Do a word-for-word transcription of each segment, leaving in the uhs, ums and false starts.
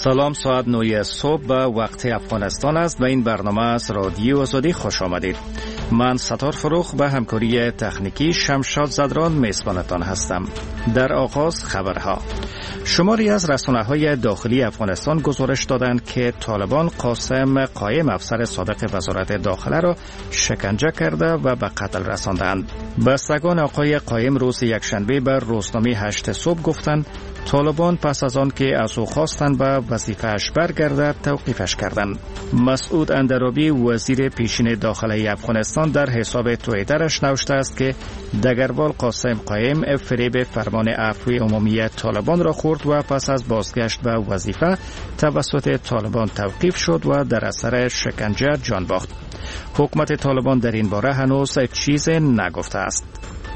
سلام، ساعت نه صبح به وقت افغانستان است و این برنامه از رادیو آزادی خوش آمدید. من ستار فروخ به همکاری تکنیکی شمشاد زدران میزبانتان هستم. در آغاز خبرها. شماری از رسانه‌های داخلی افغانستان گزارش دادند که طالبان قاسم قایم افسر سابق وزارت داخله را شکنجه کرده و به قتل رساندند. بستگان آقای قایم روز یکشنبه به روزنامه هشت صبح گفتند طالبان پس از آن که از او خواستند به وظیفه‌اش برگردد توقیفش کردند. مسعود اندرابی وزیر پیشین داخلی افغانستان در حساب توییترش نوشته است که دگروال قاسم قایم فریب فرمان عفوی عمومی طالبان را خورد و پس از بازگشت به وظیفه توسط طالبان توقیف شد و در اثر شکنجه جان باخت. حکومت طالبان در این باره هنوز چیزی نگفته است.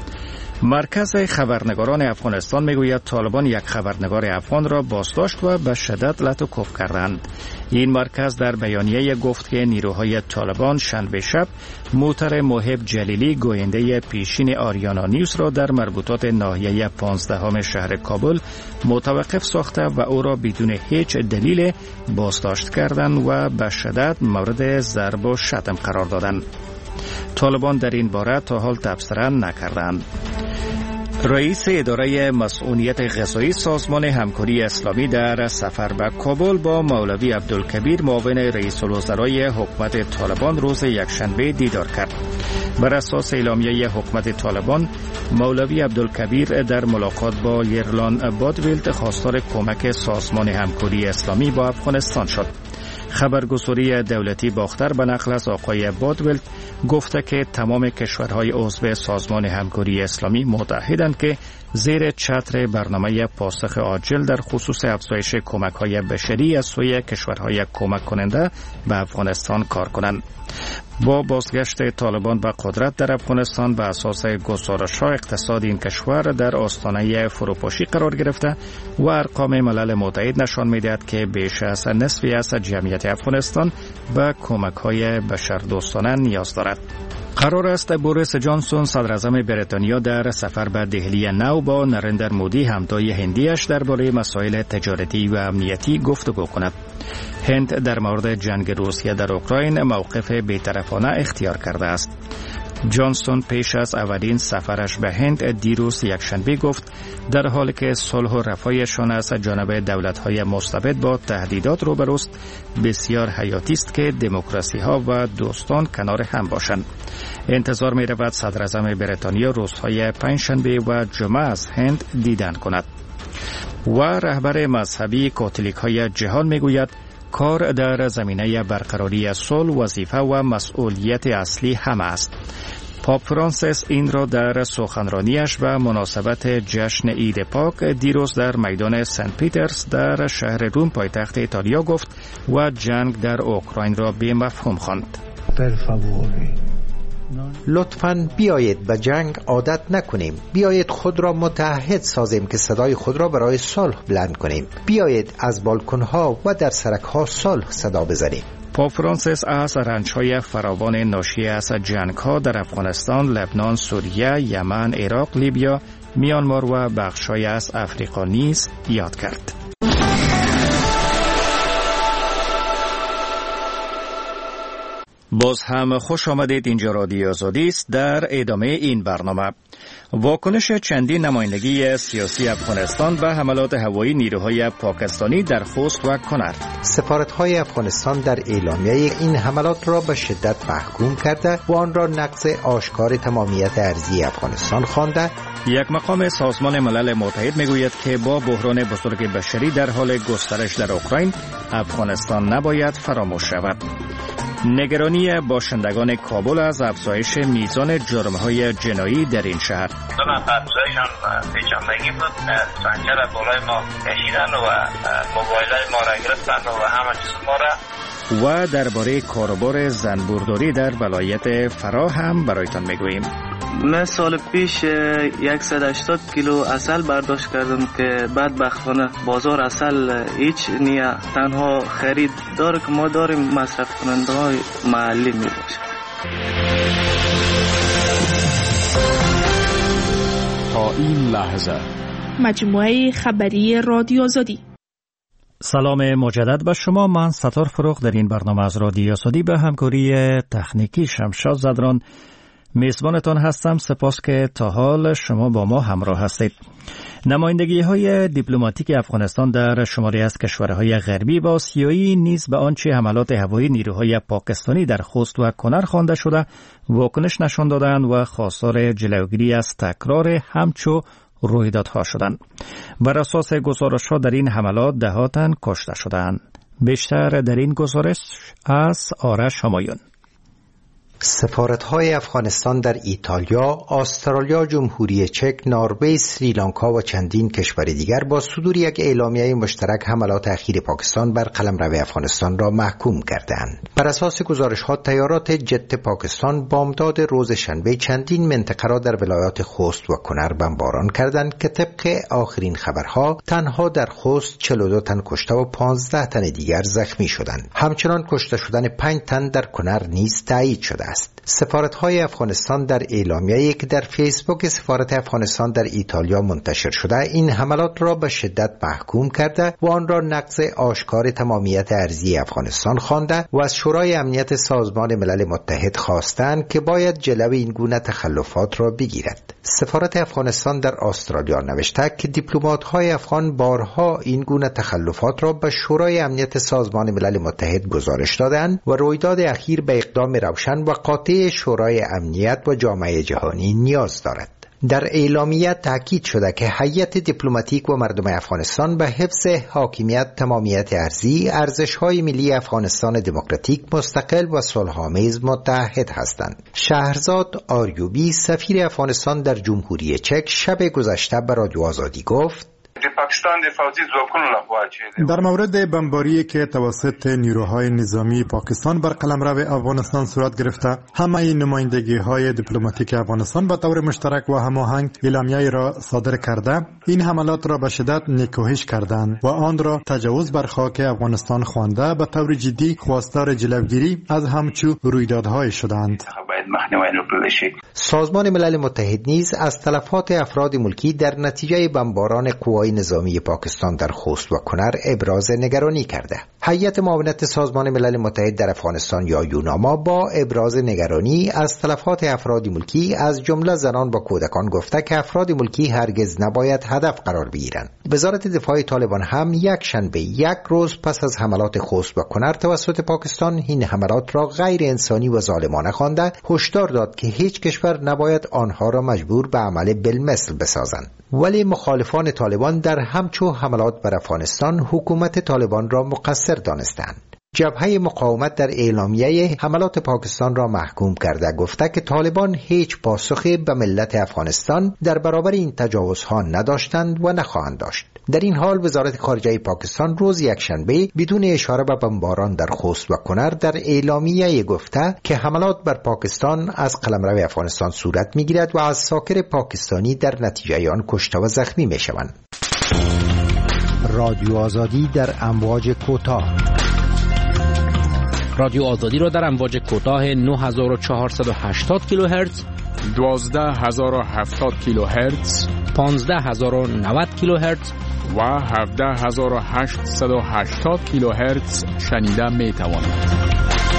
مرکز خبرنگاران افغانستان میگوید طالبان یک خبرنگار افغان را بازداشت و به شدت لطوکف کردند. این مرکز در بیانیه گفت که نیروهای طالبان شنبه شب موتر محب جلیلی گوینده پیشین آریانا نیوز را در مربوطات ناحیه پانزدهم شهر کابل متوقف ساخته و او را بدون هیچ دلیل بازداشت کردند و به شدت مورد ضرب و شتم قرار دادند. طالبان در این باره تا حال تبصره نکردند. رئیس اداره مسئولیت غذایی سازمان همکاری اسلامی در سفر به کابل با مولوی عبدالکبیر معاون رئیس الوزرای حکومت طالبان روز یکشنبه دیدار کرد. بر اساس اعلامیه حکومت طالبان، مولوی عبدالکبیر در ملاقات با یرلان بادویلت خواستار کمک سازمان همکاری اسلامی با افغانستان شد. خبرگزاری دولتی باختر به نقل از آقای بادویلت گفته که تمام کشورهای عضو سازمان همکاری اسلامی متحدند که زیر چتر برنامه پاسخ عاجل در خصوص افزایش کمک‌های بشری از سوی کشورهای کمک کننده به افغانستان کار کنند. با بازگشت طالبان به قدرت در افغانستان به اساس گزارش‌ها اقتصاد این کشور در آستانه فروپاشی قرار گرفته و ارقام ملل متحد نشان می‌دهد که بیش از نصفی از جمعیت افغانستان به کمک‌های بشردوستانه نیاز دارد. قرار است بوریس جانسون صدر اعظم بریتانیا در سفر به دهلی نو با نریندر مودی همتای هندیش درباره مسائل تجارتی و امنیتی گفتگو کند. هند در مورد جنگ روسیه در اوکراین موقف بی‌طرفانه اختیار کرده است. جانسون پیش از اولین سفرش به هند دیروز یکشنبه گفت در حالی که صلح و رفاهشان از جانب دولت‌های مستبد با تهدیدات روبروست، بسیار حیاتی است که دموکراسی‌ها و دوستان کنار هم باشند. انتظار می‌رود صدر اعظم بریتانیا روزهای پنجشنبه و جمعه از هند دیدن کند. و رهبر مذهبی کاتولیک‌های جهان می‌گوید کار در زمینه برقراری صلح وظیفه و مسئولیت اصلی همه است. پاپ فرانسیس این را در سخنرانیش به مناسبت جشن عید پاک دیروز در میدان سنت پیترز در شهر روم پایتخت ایتالیا گفت و جنگ در اوکراین را بی مفهوم خواند. لطفاً بیایید به جنگ عادت نکنیم. بیایید خود را متحد سازیم که صدای خود را برای صلح بلند کنیم. بیایید از بالکن‌ها و در سرک‌ها صلح صدا بزنیم. پاپ فرانسیس از رنج‌های فراوان ناشی از جنگ‌ها در افغانستان، لبنان، سوریه، یمن، عراق، لیبیا، میانمار و بخش‌های از افریقا نیز یاد کرد. باز هم خوش آمدید. اینجا رادیو آزادی است. در ادامه این برنامه واکنش چندین نمایندگی سیاسی افغانستان به حملات هوایی نیروهای پاکستانی در خوست و کنر. سفارت‌های افغانستان در اعلامیه این حملات را به شدت محکوم کرده و آن را نقض آشکار تمامیت ارضی افغانستان خوانده. یک مقام سازمان ملل متحد میگوید که با بحران بزرگ بشری در حال گسترش در اوکراین، افغانستان نباید فراموش شود. نگرانی باشندگان کابل از افزایش میزان جرم‌های جنایی در این شهر. دو نفر دوستایشان پیچاندگی بود، سنجر بالای ما کشیدن و موبایلای ما را گرفتن و همه چیز ما را. و درباره کاروبار زنبورداری در ولایت فرا هم برایتان میگوییم. من سال پیش صد و هشتاد کیلو عسل برداشت کردم که بدبختانه بازار عسل هیچ نیه، تنها خریدار که ما داریم مصرف کننده های محلی می باشه. تا این لحظه مجموعه خبری رادیو آزادی. سلام مجدد به شما. من ستار فروخ در این برنامه از رادیو آزادی به همکاری تکنیکی شمشاد زدران میزبانتان هستم. سپاس که تا حال شما با ما همراه هستید. نمایندگی های دیپلماتیک افغانستان در شماری از کشورهای غربی و آسیایی نیز به آنچه حملات هوایی نیروهای پاکستانی در خوست و کنر خوانده شده واکنش نشان دادند و خواستار جلوگیری از تکرار همچو رویدادها شدند. بر اساس گزارش‌ها در این حملات ده تن کشته شدند. بیشتر در این گزارش از آرش همایون. سفارت‌های افغانستان در ایتالیا، استرالیا، جمهوری چک، نروژ، سریلانکا و چندین کشور دیگر با صدور یک اعلامیه مشترک حملات اخیر پاکستان بر قلمرو افغانستان را محکوم کردند. بر اساس گزارش‌ها تیارات جت پاکستان بامداد روز شنبه چندین منطقه را در ولایات خوست و کنر بمباران کردند که طبق آخرین خبرها تنها در خوست چهل و دو تن کشته و پانزده تن دیگر زخمی شدند. همچنان کشته شدن پنج تن در کنر نیز تایید شده است. سفارت‌های افغانستان در اعلامیه‌ای که در فیسبوک سفارت افغانستان در ایتالیا منتشر شده این حملات را به شدت محکوم کرده و آن را نقض آشکار تمامیت ارضی افغانستان خوانده و از شورای امنیت سازمان ملل متحد خواستند که باید جلوی این گونه تخلفات را بگیرد. سفارت افغانستان در استرالیا نوشته که دیپلمات‌های افغان بارها این گونه تخلفات را به شورای امنیت سازمان ملل متحد گزارش دادند و رویداد اخیر به اقدام روشن و قاطع شورای امنیت و جامعه جهانی نیاز دارد. در اعلامیه تاکید شده که هیئت دیپلماتیک و مردم افغانستان به حفظ حاکمیت تمامیت ارضی، ارزش‌های ملی افغانستان دموکراتیک مستقل و صلح‌آمیز متحد هستند. شهرزاد آریوبی سفیر افغانستان در جمهوری چک شب گذشته به رادیو آزادی گفت: در مورد بمباری که توسط نیروهای نظامی پاکستان بر قلمرو افغانستان صورت گرفته، همه نمایندگی‌های دیپلماتیک افغانستان به طور مشترک و هماهنگ اعلامیه را صادر کرده این حملات را به شدت نکوهش کردند و آن را تجاوز بر خاک افغانستان خوانده به طور جدی خواستار جلوگیری از همچو رویدادهای شدند. سازمان ملل متحد نیز از تلفات افراد ملکی در نتیجه بمباران قوای نظامی پاکستان در خوست و کنر ابراز نگرانی کرده. هیئت معاونت سازمان ملل متحد در افغانستان یا یوناما با ابراز نگرانی از تلفات افراد ملکی از جمله زنان و کودکان گفته که افراد ملکی هرگز نباید هدف قرار بگیرند. وزارت دفاع طالبان هم یک شنبه یک روز پس از حملات خوست و کنر توسط پاکستان این حملات را غیر انسانی و ظالمانه خوانده هشدار داد که هیچ کشور نباید آنها را مجبور به عمل بالمثل بسازند. ولی مخالفان طالبان در همچو حملات بر افغانستان حکومت طالبان را مقصر دانستند. جبهه مقاومت در اعلامیه حملات پاکستان را محکوم کرده گفته که طالبان هیچ پاسخی به ملت افغانستان در برابر این تجاوزها نداشتند و نخواهند داشت. در این حال وزارت خارجه پاکستان روز یکشنبه بدون اشاره به بمباران در خوست و کنر در اعلامیه گفته که حملات بر پاکستان از قلمرو افغانستان صورت می‌گیرد و از ساکر پاکستانی در نتیجه آن کشته و زخمی می‌شوند. رادیو آزادی در امواج کوتاه. رادیو آزادی را در امواج کوتاه نه هزار و چهارصد و هشتاد کیلوهرتز، دوازده هزار و هفتاد کیلوهرتز، پانزده هزار و نود کیلوهرتز و هفده هزار و هشتصد و هشتاد کیلوهرتز شنیده می توانید.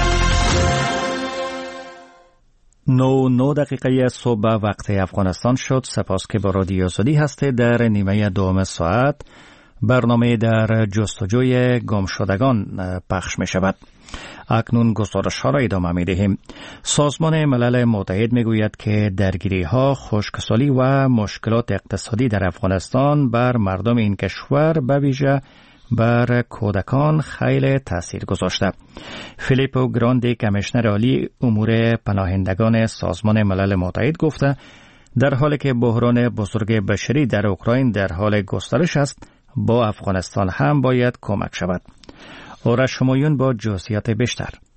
نو نو دقیقه صبح وقت افغانستان شد. سپاس که با رادیو آزادی هسته. در نیمه دوم ساعت برنامه در جستجوی گمشدگان پخش می شود. اکنون گزارش ها را ادامه می دهیم. سازمان ملل متحد می گوید که درگیری ها، خشکسالی و مشکلات اقتصادی در افغانستان بر مردم این کشور به ویژه بر کودکان خیلی تاثیر گذاشته. فیلیپو گراندی کمیشنر عالی امور پناهندگان سازمان ملل متحد گفته در حالی که بحران بزرگ بشری در اوکراین در حال گسترش است، با افغانستان هم باید کمک شود. آرش همایون با جزئیات بیشتر.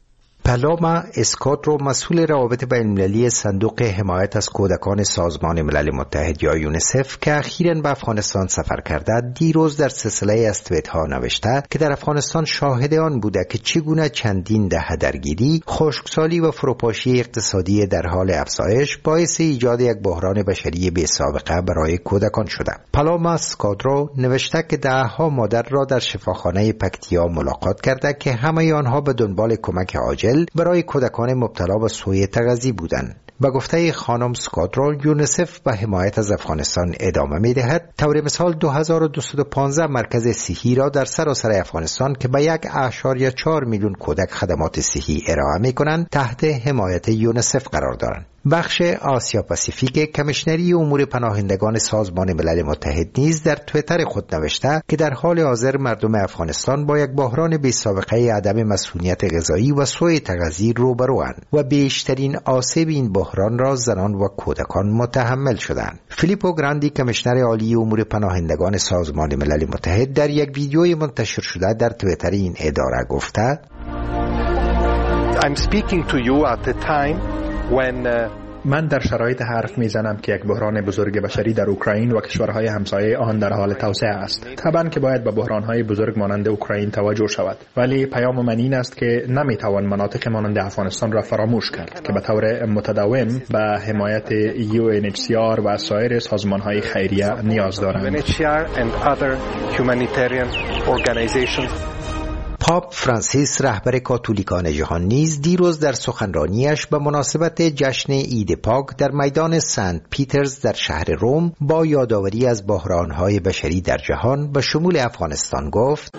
پالوما اسکاترو، مسئول روابط بین‌المللی صندوق حمایت از کودکان سازمان ملل متحد یا یونیسف که اخیراً به افغانستان سفر کرده، دیروز در سلسله از توییت‌ها نوشته که در افغانستان شاهد آن بوده که چگونه چندین دهه درگیری، خشکسالی و فروپاشی اقتصادی در حال افزایش باعث ایجاد یک بحران بشری بی سابقه برای کودکان شده. پالوما اسکاترو نوشته که دهها مادر را در شفاخانه پکتیا ملاقات کرده که همه آنها به دنبال کمک عاجل برای کودکان مبتلا به سوء تغذیه بودند. با گفته خانم سکاترو، یونیسف به حمایت از افغانستان ادامه می دهد. طور مثال دو هزار و دویست و پانزده مرکز صحی را در سراسر افغانستان که به یک اشاریه چهار میلیون کودک خدمات صحی ارائه می کنند تحت حمایت یونیسف قرار دارند. بخش آسیا پاسیفیک کمیشنری امور پناهندگان سازمان ملل متحد نیز در توییتر خود نوشته که در حال حاضر مردم افغانستان با یک بحران بی سابقه عدم مسئولیت غذایی و سوء تغذیه روبروند و بیشترین آسیب این بحران را زنان و کودکان متحمل شدند. فیلیپو گراندی، کمیشنر عالی امور پناهندگان سازمان ملل متحد، در یک ویدیوی منتشر شده در توییتر این اداره گفته: I'm speaking to you at the time when uh... من در شرایط حرف میزنم که یک بحران بزرگ بشری در اوکراین و کشورهای همسایه آن در حال توسعه است. طبعا که باید به بحرانهای بزرگ مانند اوکراین توجه شود، ولی پیام من این است که نمیتوان مناطق مانند افغانستان را فراموش کرد که به طور متداوم به حمایت یو ان اچ سی آر و سایر سازمانهای خیریه نیاز دارند. پاپ فرانسیس، رهبر کاتولیکان جهان، نیز دیروز در سخنرانیش به مناسبت جشن عید پاک در میدان سنت پیترز در شهر روم با یادآوری از بحران‌های بشری در جهان به شمول افغانستان گفت: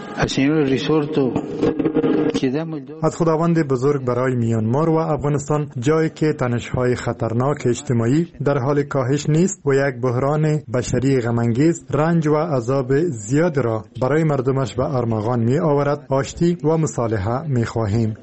از خداوند بزرگ برای میانمار و افغانستان، جایی که تنش‌های خطرناک اجتماعی در حال کاهش نیست و یک بحران بشری غم‌انگیز رنج و عذاب زیاد را برای مردمش به ارمغان می آورد، آشتی و مصالحه می خواهیم.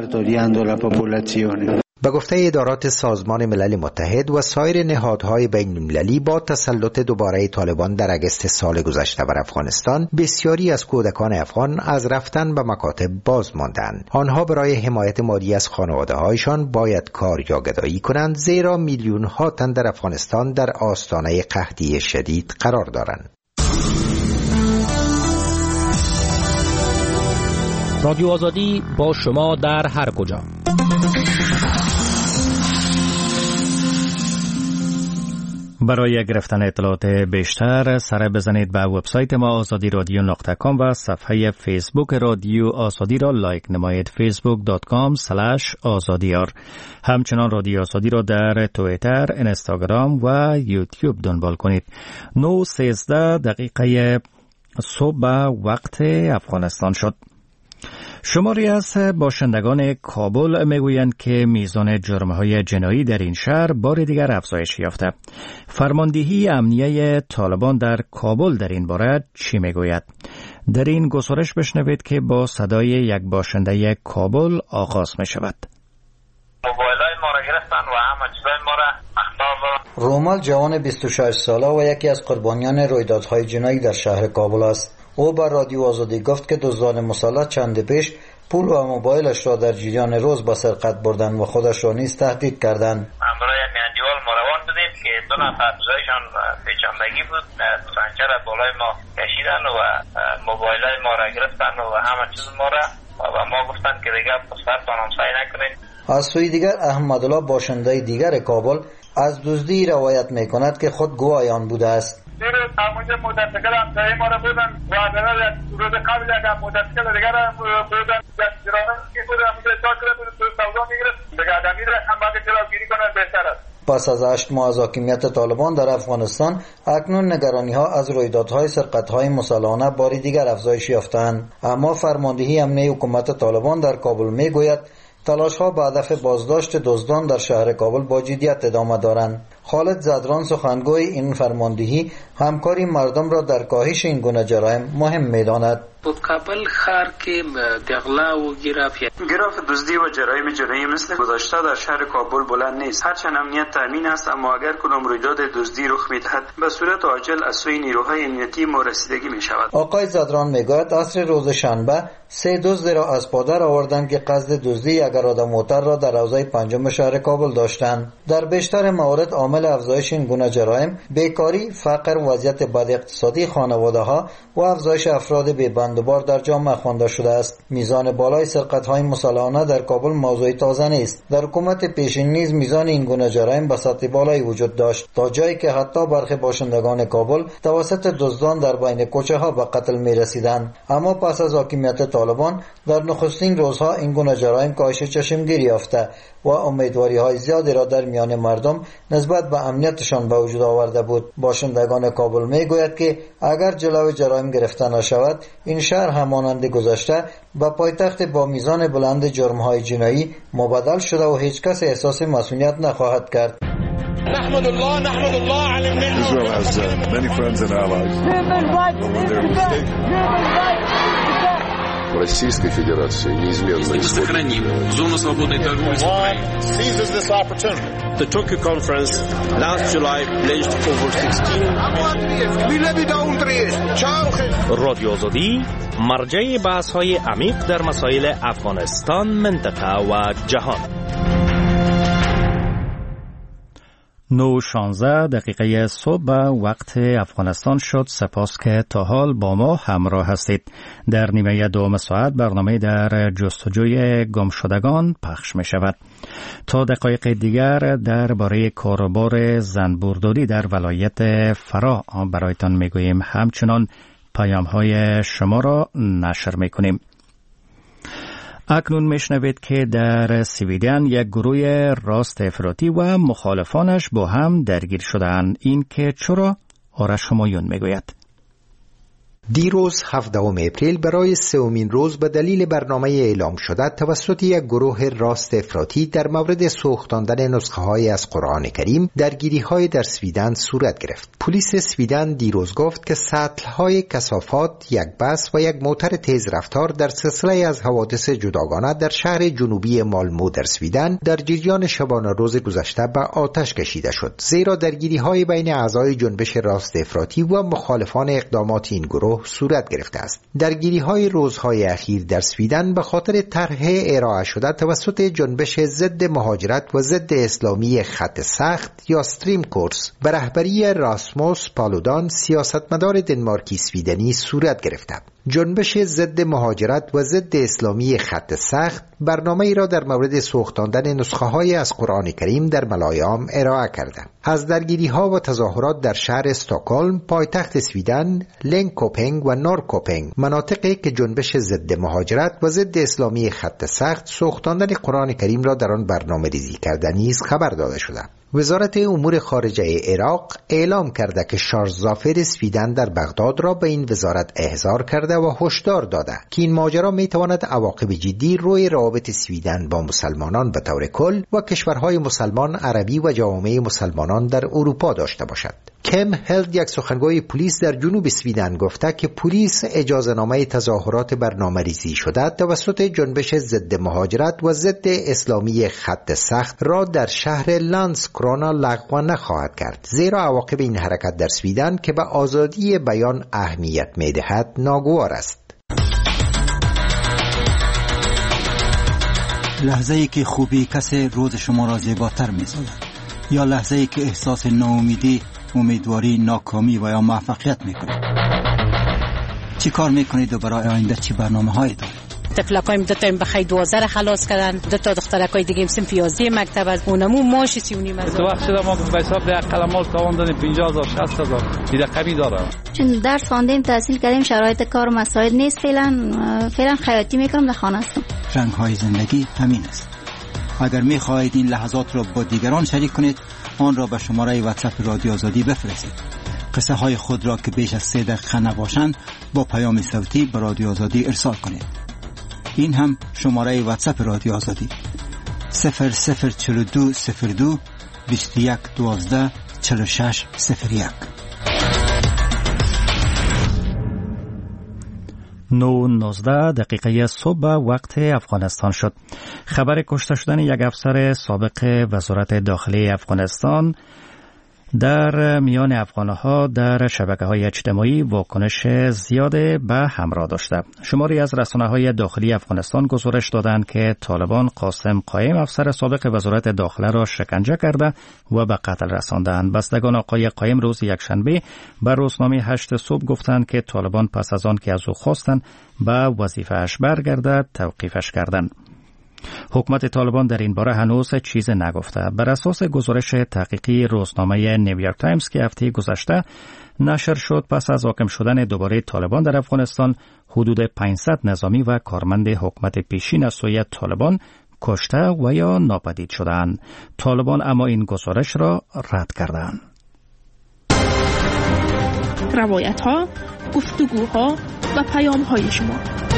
به گفته ادارات سازمان ملل متحد و سایر نهادهای بین المللی، با تسلط دوباره طالبان در اگست سال گذشته بر افغانستان، بسیاری از کودکان افغان از رفتن به مکاتب باز ماندند. آنها برای حمایت مالی از خانواده‌هایشان باید کار یا گدایی کنند، زیرا میلیون ها تن در افغانستان در آستانه قحطی شدید قرار دارند. رادیو آزادی با شما در هر کجا. برای گرفتن اطلاعات بیشتر سر بزنید به وبسایت ما آزادی رادیو نقطه کام و صفحه فیسبوک رادیو آزادی را لایک نمایید، فیسبوک دات کام اسلش آزادیار. همچنان رادیو آزادی را در توییتر، اینستاگرام و یوتیوب دنبال کنید. نه سیزده دقیقه صبح وقت افغانستان شد. شماری از باشندگان کابل میگویند که میزان جرم‌های جنایی در این شهر بار دیگر افزایش یافته. فرماندهی امنیه طالبان در کابل در این باره چی میگوید؟ در این گزارش بشنوید که با صدای یک باشنده کابل آغاز می شود. موبایل‌های ما را گرفتن و همه چیزای ما را اخطار. رومال جوان بیست و شش ساله و یکی از قربانیان رویدادهای جنایی در شهر کابل است. او با رادیو آزادی گفت که دزدان مسلح چند پیش پول و موبایلش را در جریان روز به سرقت بردن و خودش را نیز تهدید کردند. امروز میاندیوال ما روان بودیم که دو نفر جایشان پیچاندگی بود، سنچر بالای ما کشیدن و موبایلای ما را گرفتن و همه چیز ما را و ما گفتن که دیگه پسرتان همسایه نکنید. از سوی دیگر احمدالله، باشنده دیگر کابل، از دزدی روایت میکند که خود گواه آن بوده است. دیروز همونجا متسکل همسایه ما را بودن و عدالت روز قبل یک متسکل دیگر بودن جراحت که بود همونجا اصلاح کرده بود تو سودا میگرست دیگه آدمی را هم باید جلوگیری کنن بهتر است. پس از هشت ماه از حاکمیت طالبان در افغانستان، اکنون نگرانی ها از رویدادهای سرقت‌های مسلحانه باری دیگر افزایش یافتند. اما فرماندهی امنیه حکومت طالبان در کابل میگوید تلاش‌ها به هدف بازداشت دزدان در شهر کابل با جدیت ادامه دارند. خالد زدران، سخنگوی این فرماندهی، همکاری مردم را در کاهش این گونه جرایم مهم می‌داند. په کابل ښار کې د غلا و گرافت گراف دزدی و جرایم جنایی مثل گذشته در شهر کابل بلند نیست. هرچند امنیت تامین است، اما اگر کدام رویداد دزدی رخ میدهد به صورت عاجل از سوی نیروهای امنیتی ما رسیدگی می شود. آقای زدران میگوید عصر روز شنبه سه دزد را از پادر آوردند که قصد دزدی یک اراده موتر را در حوزه پنجم شهر کابل داشتند. در بیشتر موارد عامل افزایش این گونه جرایم بیکاری، فقر، وضعیت بد اقتصادی خانواده ها و افزایش افراد بی بندوبار در جامعه خوانده شده است. میزان بالای سرقت های مسلحانه در کابل موضوع تازه نیست. در حکومت پیشین نیز میزان این گونه جرایم به سطح بالایی وجود داشت، تا جایی که حتی برخی باشندگان کابل توسط دزدان در بین کوچه ها به قتل می رسیدند. اما پس از حاکمیت طالبان در نخستین روزها این گونه جرایم کاهش چشمگیری یافته و امیدواری های زیادی را در میان مردم نسبت به امنیتشان به وجود آورده بود. باشندگان کابل می گوید که اگر جلوی جرایم گرفته نشود، این شهر همانند گذشته به پایتخت با میزان بلند جرم های جنایی مبدل شده و هیچ کس احساس مسئولیت نخواهد کرد. نحمد الله نحمد الله على النعمة. Israel has uh, many friends and allies. Российской Федерации неизменно исходит. Зону свободной торговли с Украиной. Seizes this opportunity. The Tokyo conference last July pledged over sixteen. رادیو آزادی مرجع بحث‌های عمیق در مسائل افغانستان، منطقه و جهان. نو شانزده دقیقه صبح وقت افغانستان شد. سپاس که تا حال با ما همراه هستید. در نیمه دوم ساعت برنامه در جستجوی گمشدگان پخش می شود. تا دقایق دیگر درباره کاروبار زنبورداری در ولایت فرا برایتان می گوییم. همچنان پیام های شما را نشر می کنیم. اکنون میشنوید که در سویدن یک گروه راست افراطی و مخالفانش با هم درگیر شدند. این که چرا؟ آرش همایون میگوید. دیروز هفدهم اپریل برای سومین روز به دلیل برنامه اعلام شده توسط یک گروه راست افراطی در مورد سوختاندن نسخه های از قرآن کریم درگیری های در سویدن صورت گرفت. پلیس سویدن دیروز گفت که سطل های کثافات، یک بس و یک موتر تیز رفتار در سلسله از حوادث جداگانه در شهر جنوبی مالمو در سویدن در جریان شبانه روز گذشته به آتش کشیده شد، زیرا درگیری های بین اعضای جنبش راست افراطی و مخالفان اقدامات این گروه صورت گرفته است. درگیری های روزهای اخیر در سویدن به خاطر طرح ارائه شده توسط جنبش ضد مهاجرت و ضد اسلامی خط سخت یا استریم کورس به رهبری راسموس پالودان، سیاستمدار دنمارکی سویدنی صورت گرفته. جنبش ضد مهاجرت و ضد اسلامی خط سخت برنامه ای را در مورد سوختاندن نسخه های از قرآن کریم در ملایام ارائه کرده. از درگیری ها و تظاهرات در شهر استکهلم، پایتخت سویدن، لینکوپنگ و نورکوپنگ، مناطقی که جنبش ضد مهاجرت و ضد اسلامی خط سخت سوختاندن قرآن کریم را در آن برنامه ریزی کرده نیز خبر داده شده. وزارت امور خارجه عراق اعلام کرده که شارژ زافر سویدن در بغداد را به این وزارت احضار کرده و هشدار داده که این ماجرا میتواند عواقب جدی روی روابط سویدن با مسلمانان به طور کل و کشورهای مسلمان، عربی و جوامع مسلمانان در اروپا داشته باشد. کم هلد، یک سخنگوی پلیس در جنوب سویدن، گفته که پلیس اجازهنامه تظاهرات برنامه‌ریزی شده توسط جنبش ضد مهاجرت و ضد اسلامی خط سخت را در شهر لندسکرونا لغو نخواهد کرد، زیرا عواقب این حرکت در سویدن که به آزادی بیان اهمیت می‌دهد ناگوار است. لحظه‌ای که خوبی کسی روز شما را زیباتر می‌سازد، یا لحظه‌ای که احساس ناامیدی، امیدواری، ناکامی و یا موفقیت میکنید. چی کار میکنید و برای آینده چی برنامه هایی دارید؟ تفلکایم دو تا بخای دوازده خلاص کردن، دو تا دخترکای دیگه صنف یازده مکتب از اونمو ماش سی و نیم هزار. تو وقت شده ما به حساب ده قلمال تاوان دادیم پنجاه هزار شصت هزار دیگه کمی داره. چون درس خواندیم، تحصیل کردیم، شرایط کار مساعد نیست. فعلا فعلا خیاطی میکنم، در خانه هستم. رنگ های زندگی همین است. اگر میخواهید این لحظات را با دیگران شریک کنید، آن را به شماره واتساپ رادیو آزادی بفرستید. قصه های خود را که بیش از سه دقیقه نباشند با پیام صوتی به رادیو آزادی ارسال کنید. این هم شماره واتساپ رادیو آزادی صفر صفر چهل و دو صفر دو بیست و یک دوازده چهل و شش صفر یک. نه نوزده دقیقه صبح وقت افغانستان شد. خبر کشته شدن یک افسر سابق وزارت داخلی افغانستان در میان افغانها در شبکه‌های اجتماعی واکنش زیاد به همراه داشته. شماری از رسانه‌های داخلی افغانستان گزارش دادند که طالبان قاسم قایم افسر سابق وزارت داخله را شکنجه کرده و به قتل رساندند. بستگان آقای قایم روز یکشنبه بر روزنامه هشت صبح گفتند که طالبان پس از آن که از او خواستند به وظیفه‌اش برگردد توقیفش کردند. حکومت طالبان در این باره هنوز چیز نگفته. بر اساس گزارش تحقیقی روزنامه نیویورک تایمز که هفته گذشته نشر شد، پس از حاکم شدن دوباره طالبان در افغانستان حدود پانصد نظامی و کارمند حکومت پیشین از سوی طالبان کشته و یا ناپدید شدند. طالبان اما این گزارش را رد کردند. روایت‌ها، گفتگوها و پیام‌های شما.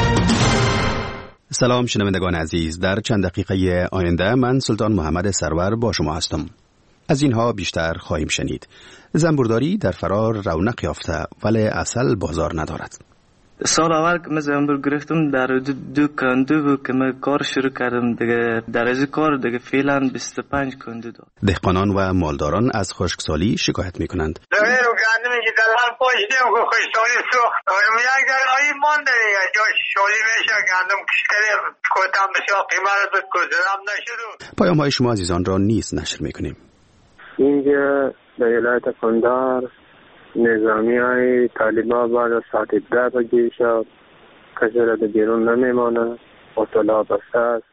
سلام شنوندگان عزیز، در چند دقیقه آینده من سلطان محمد سرور با شما هستم. از اینها بیشتر خواهیم شنید. زنبورداری در فرار رونق یافته ولی اصل بازار ندارد. سال اول که من زنبور گرفتم در دو, دو کندو بود که من کار شروع کردم دیگه. در از کار دیگه فعلا بیست و پنج کندو داد. دهقانان و مالداران از خشکسالی شکایت میکنند. که دلال پاشیدیم که خوشتالی سوخت یک دلایی مانده دیگه جا شالی میشه گندم کشکری کتم بسیار قیمت بود کزدم نشد. پیام های شما عزیزان را نیز نشر میکنیم. اینجا در ولایت کندهار نظامی های طالبا بعد از ساعت ده بجه شب کسی را در بیرون نمیمانه، اطلاع بسته است.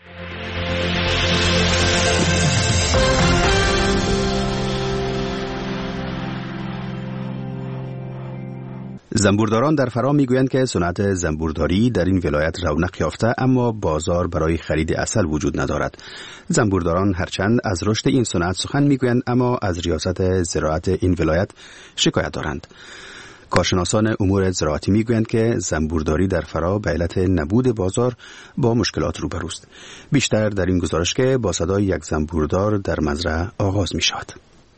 زنبورداران در فرا میگویند که صنعت زنبورداری در این ولایت رونق یافته اما بازار برای خرید عسل وجود ندارد. زنبورداران هرچند از رشد این صنعت سخن میگویند اما از ریاست زراعت این ولایت شکایت دارند. کارشناسان امور زراعتی میگویند که زنبورداری در فرا به علت نبود بازار با مشکلات روبروست. بیشتر در این گزارش که با صدای یک زنبوردار در مزرعه آغاز می شود.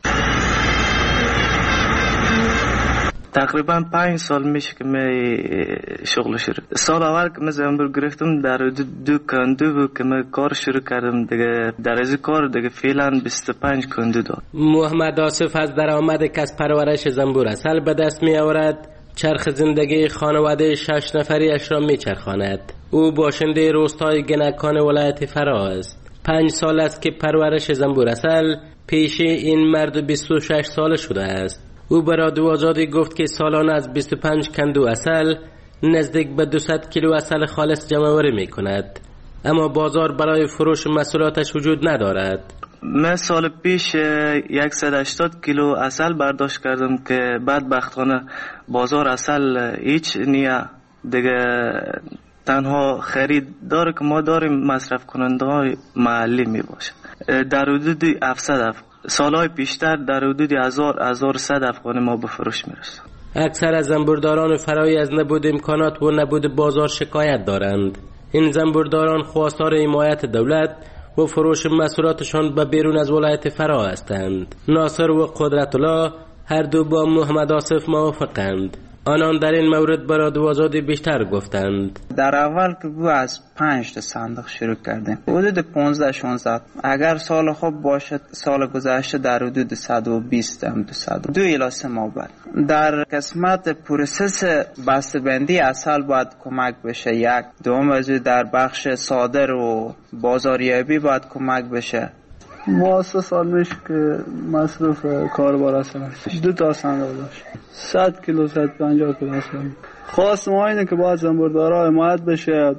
تقریبا پنج سال میشه که من شغل شروع. سال اول که من زنبور گرفتم در دو, دو کندو بود که من کار شروع کردم دیگه. در از کار دیگه فعلا بیست و پنج کندو داد. محمد آصف از درآمد کسب پرورش زنبور عسل به دست می آورد. چرخ زندگی خانواده شش نفری اش را می چرخاند. او باشنده روستای گنکان ولایت فرا است. پنج سال است که پرورش زنبور عسل پیش این مرد بیست و شش ساله شده است. او به رادیو آزادی گفت که سالانه از بیست و پنج کندو عسل نزدیک به دویست کیلو عسل خالص جمع‌آوری می کند، اما بازار برای فروش محصولاتش وجود ندارد. من سال پیش صد و هشتاد کیلو عسل برداشت کردم که بدبختانه بازار عسل هیچ نیه دیگه. تنها خریدار که ما داریم مصرف کننده های محلی می باشه. در حدود هفتصد سالهای پیشتر در حدود هزار هزار و صد افغانی ما به فروش میرسه. اکثر از زنبورداران فرایی از نبود امکانات و نبود بازار شکایت دارند. این زنبورداران خواستار حمایت دولت و فروش محصولاتشان به بیرون از ولایت فرا هستند. ناصر و قدرت الله هر دو با محمد آصف موافقند. آنان در این مورد برای رادیو آزادی بیشتر گفتند. در اول که بود از پنج تا صندوق شروع کردیم، حدود پانزده شانزده. اگر سال خوب باشد سال گذشته در حدود صد و بیست هم دو صد دو الی سه ماه بعد. در قسمت پروسس بسته‌بندی عسل باید کمک بشه. یک دوم از در بخش صادر و بازاریابی باید کمک بشه. ما سه سال میشه که مصرف کاربار هستم. دو تا صندوق داشت. صد کیلو صد و پنجاه کیلو هستم. خواست ما اینه که باید زنبوردارا حمایت بشه.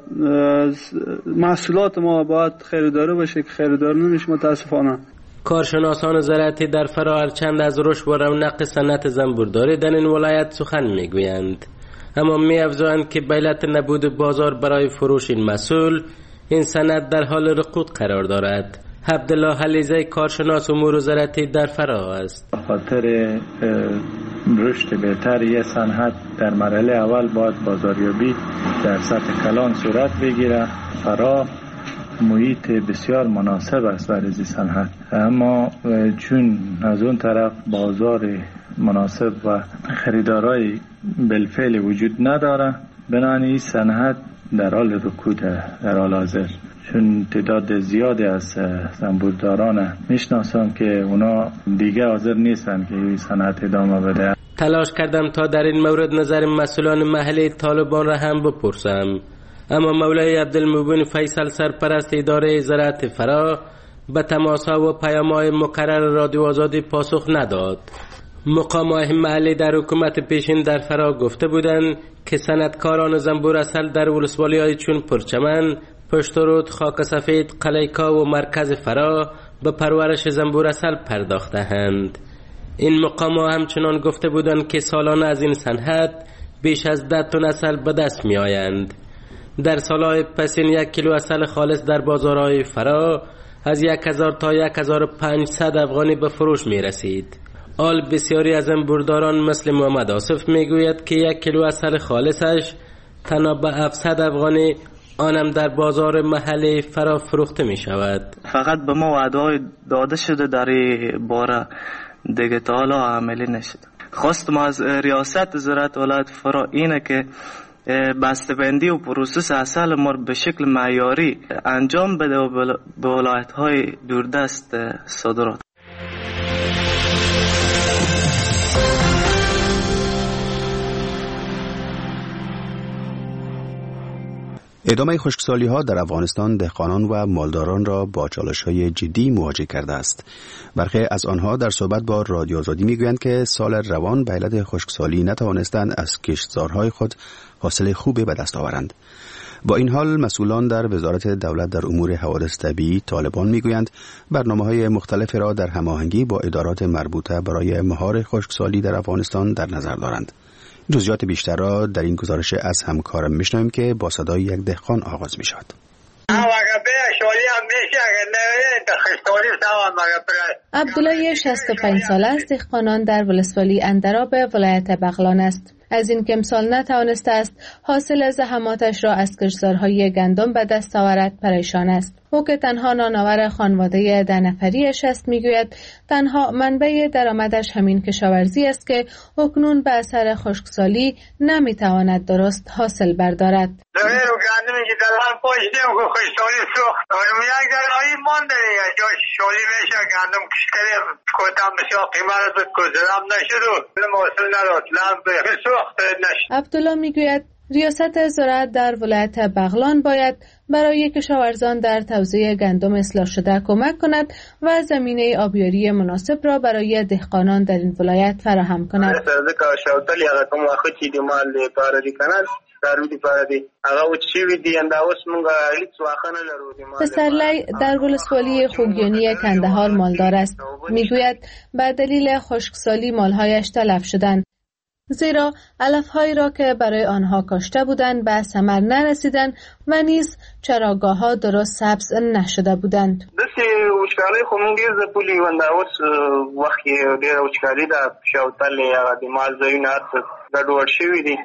محصولات ما باید خریداری بشه که خریدار نمیشه متاسفانه. کارشناسان زراعتی در فرا هرچند از رشد و رونق صنعت زنبورداری در این ولایت سخن میگویند، اما می‌افزایند که به علت نبود بازار برای فروش این محصول، این صنعت در حال رکود قرار دارد. عبدالله حلیزه کارشناس امور زراعتی در فرا است. خاطر رشد بهتر یک صنعت در مرحله اول باید بازاریابی در سطح کلان صورت بگیره. فرا محیط بسیار مناسب است برای این صنعت، اما چون از اون طرف بازار مناسب و خریدارای بالفعل وجود نداره، بنابراین این صنعت در حال رکود در حال حاضر، چون تعداد زیادی از زنبورداران میشناسم که اونا دیگه حاضر نیستن که این صنعت ادامه بده. تلاش کردم تا در این مورد نظر مسئولان محلی طالبان را هم بپرسم، اما مولای عبدالمبین فیصل سرپرست اداره زراعت فرا به تماس‌ها و پیام‌های مقرر رادیو آزادی پاسخ نداد. مقام‌های محلی در حکومت پیشین در فرا گفته بودند که صنعتکاران زنبور عسل در ولسوالی‌های چون پرچمن، پشترود، خاک سفید، قلیکا و مرکز فرا به پرورش زنبور عسل پرداخته‌اند. این مقام‌ها همچنان گفته بودند که سالانه از این صنعت بیش از ده تن عسل به دست می‌آیند. در سالهای پسین یک کیلو عسل خالص در بازارهای فرا از یک هزار تا یک هزار و پانصد افغانی به فروش می رسید. آل بسیاری از زنبورداران مثل محمد آصف می گوید که یک کیلو عسل خالصش تنها به هفتصد افغانی، آنم در بازار محلی فرا فروخته می شود. فقط به ما وعده داده شده در این باره، دیگه تا حالا عملی نشده. خواستم از ریاست زراعت ولایت فرا اینه که بسته‌بندی و پروسس عسل ما به شکل معیاری انجام بده و به ولایت‌های دوردست صادرات. ادامه خشکسالی ها در افغانستان دهقانان و مالداران را با چالش های جدی مواجه کرده است. برخی از آنها در صحبت با رادیو آزادی میگویند که سال روان به علت خشکسالی نتوانستند از کشتزارهای خود حاصل خوبی به دست آورند. با این حال مسئولان در وزارت دولت در امور حوادث طبیعی طالبان میگویند برنامه‌های مختلفی را در هماهنگی با ادارات مربوطه برای مهار خشکسالی در افغانستان در نظر دارند. جزئیات بیشتر را در این گزارش از همکارم میشنویم که با صدای یک دهقان آغاز میشود. عبدالله شصت و پنج ساله است، دهقانان در ولسوالی اندراب ولایت بغلان است. از این که امسال نتوانسته است حاصل زحماتش را از کشتزارهای گندم به دست آورد پریشان است. او که تنها نانآور خانواده ده نفریش است میگوید تنها منبع درآمدش همین کشاورزی است که اکنون به اثر خشکسالی نمیتواند درست حاصل بردارد. عبدالله میگوید ریاست زراعت در ولایت بغلان باید برای کشاورزان در توزیع گندم اصلاح شده کمک کند و زمینه آبیاری مناسب را برای دهقانان در این ولایت فراهم کند. پسرلی در ولسوالی خوگیانی کندهار مالدار است. میگوید به دلیل خشکسالی مالهایش تلف شدند، زیرا علف‌هایی را که برای آنها کاشته بودند به ثمر نرسیدند و نیز چراگاه‌ها درست سبز نشده بودند. دسی وچکالی خو مونږ ډیر پولی ونده اوس وخت ډیر وچکالی دا شاوتل یا د مال زوینه ګډوډ شوی دي.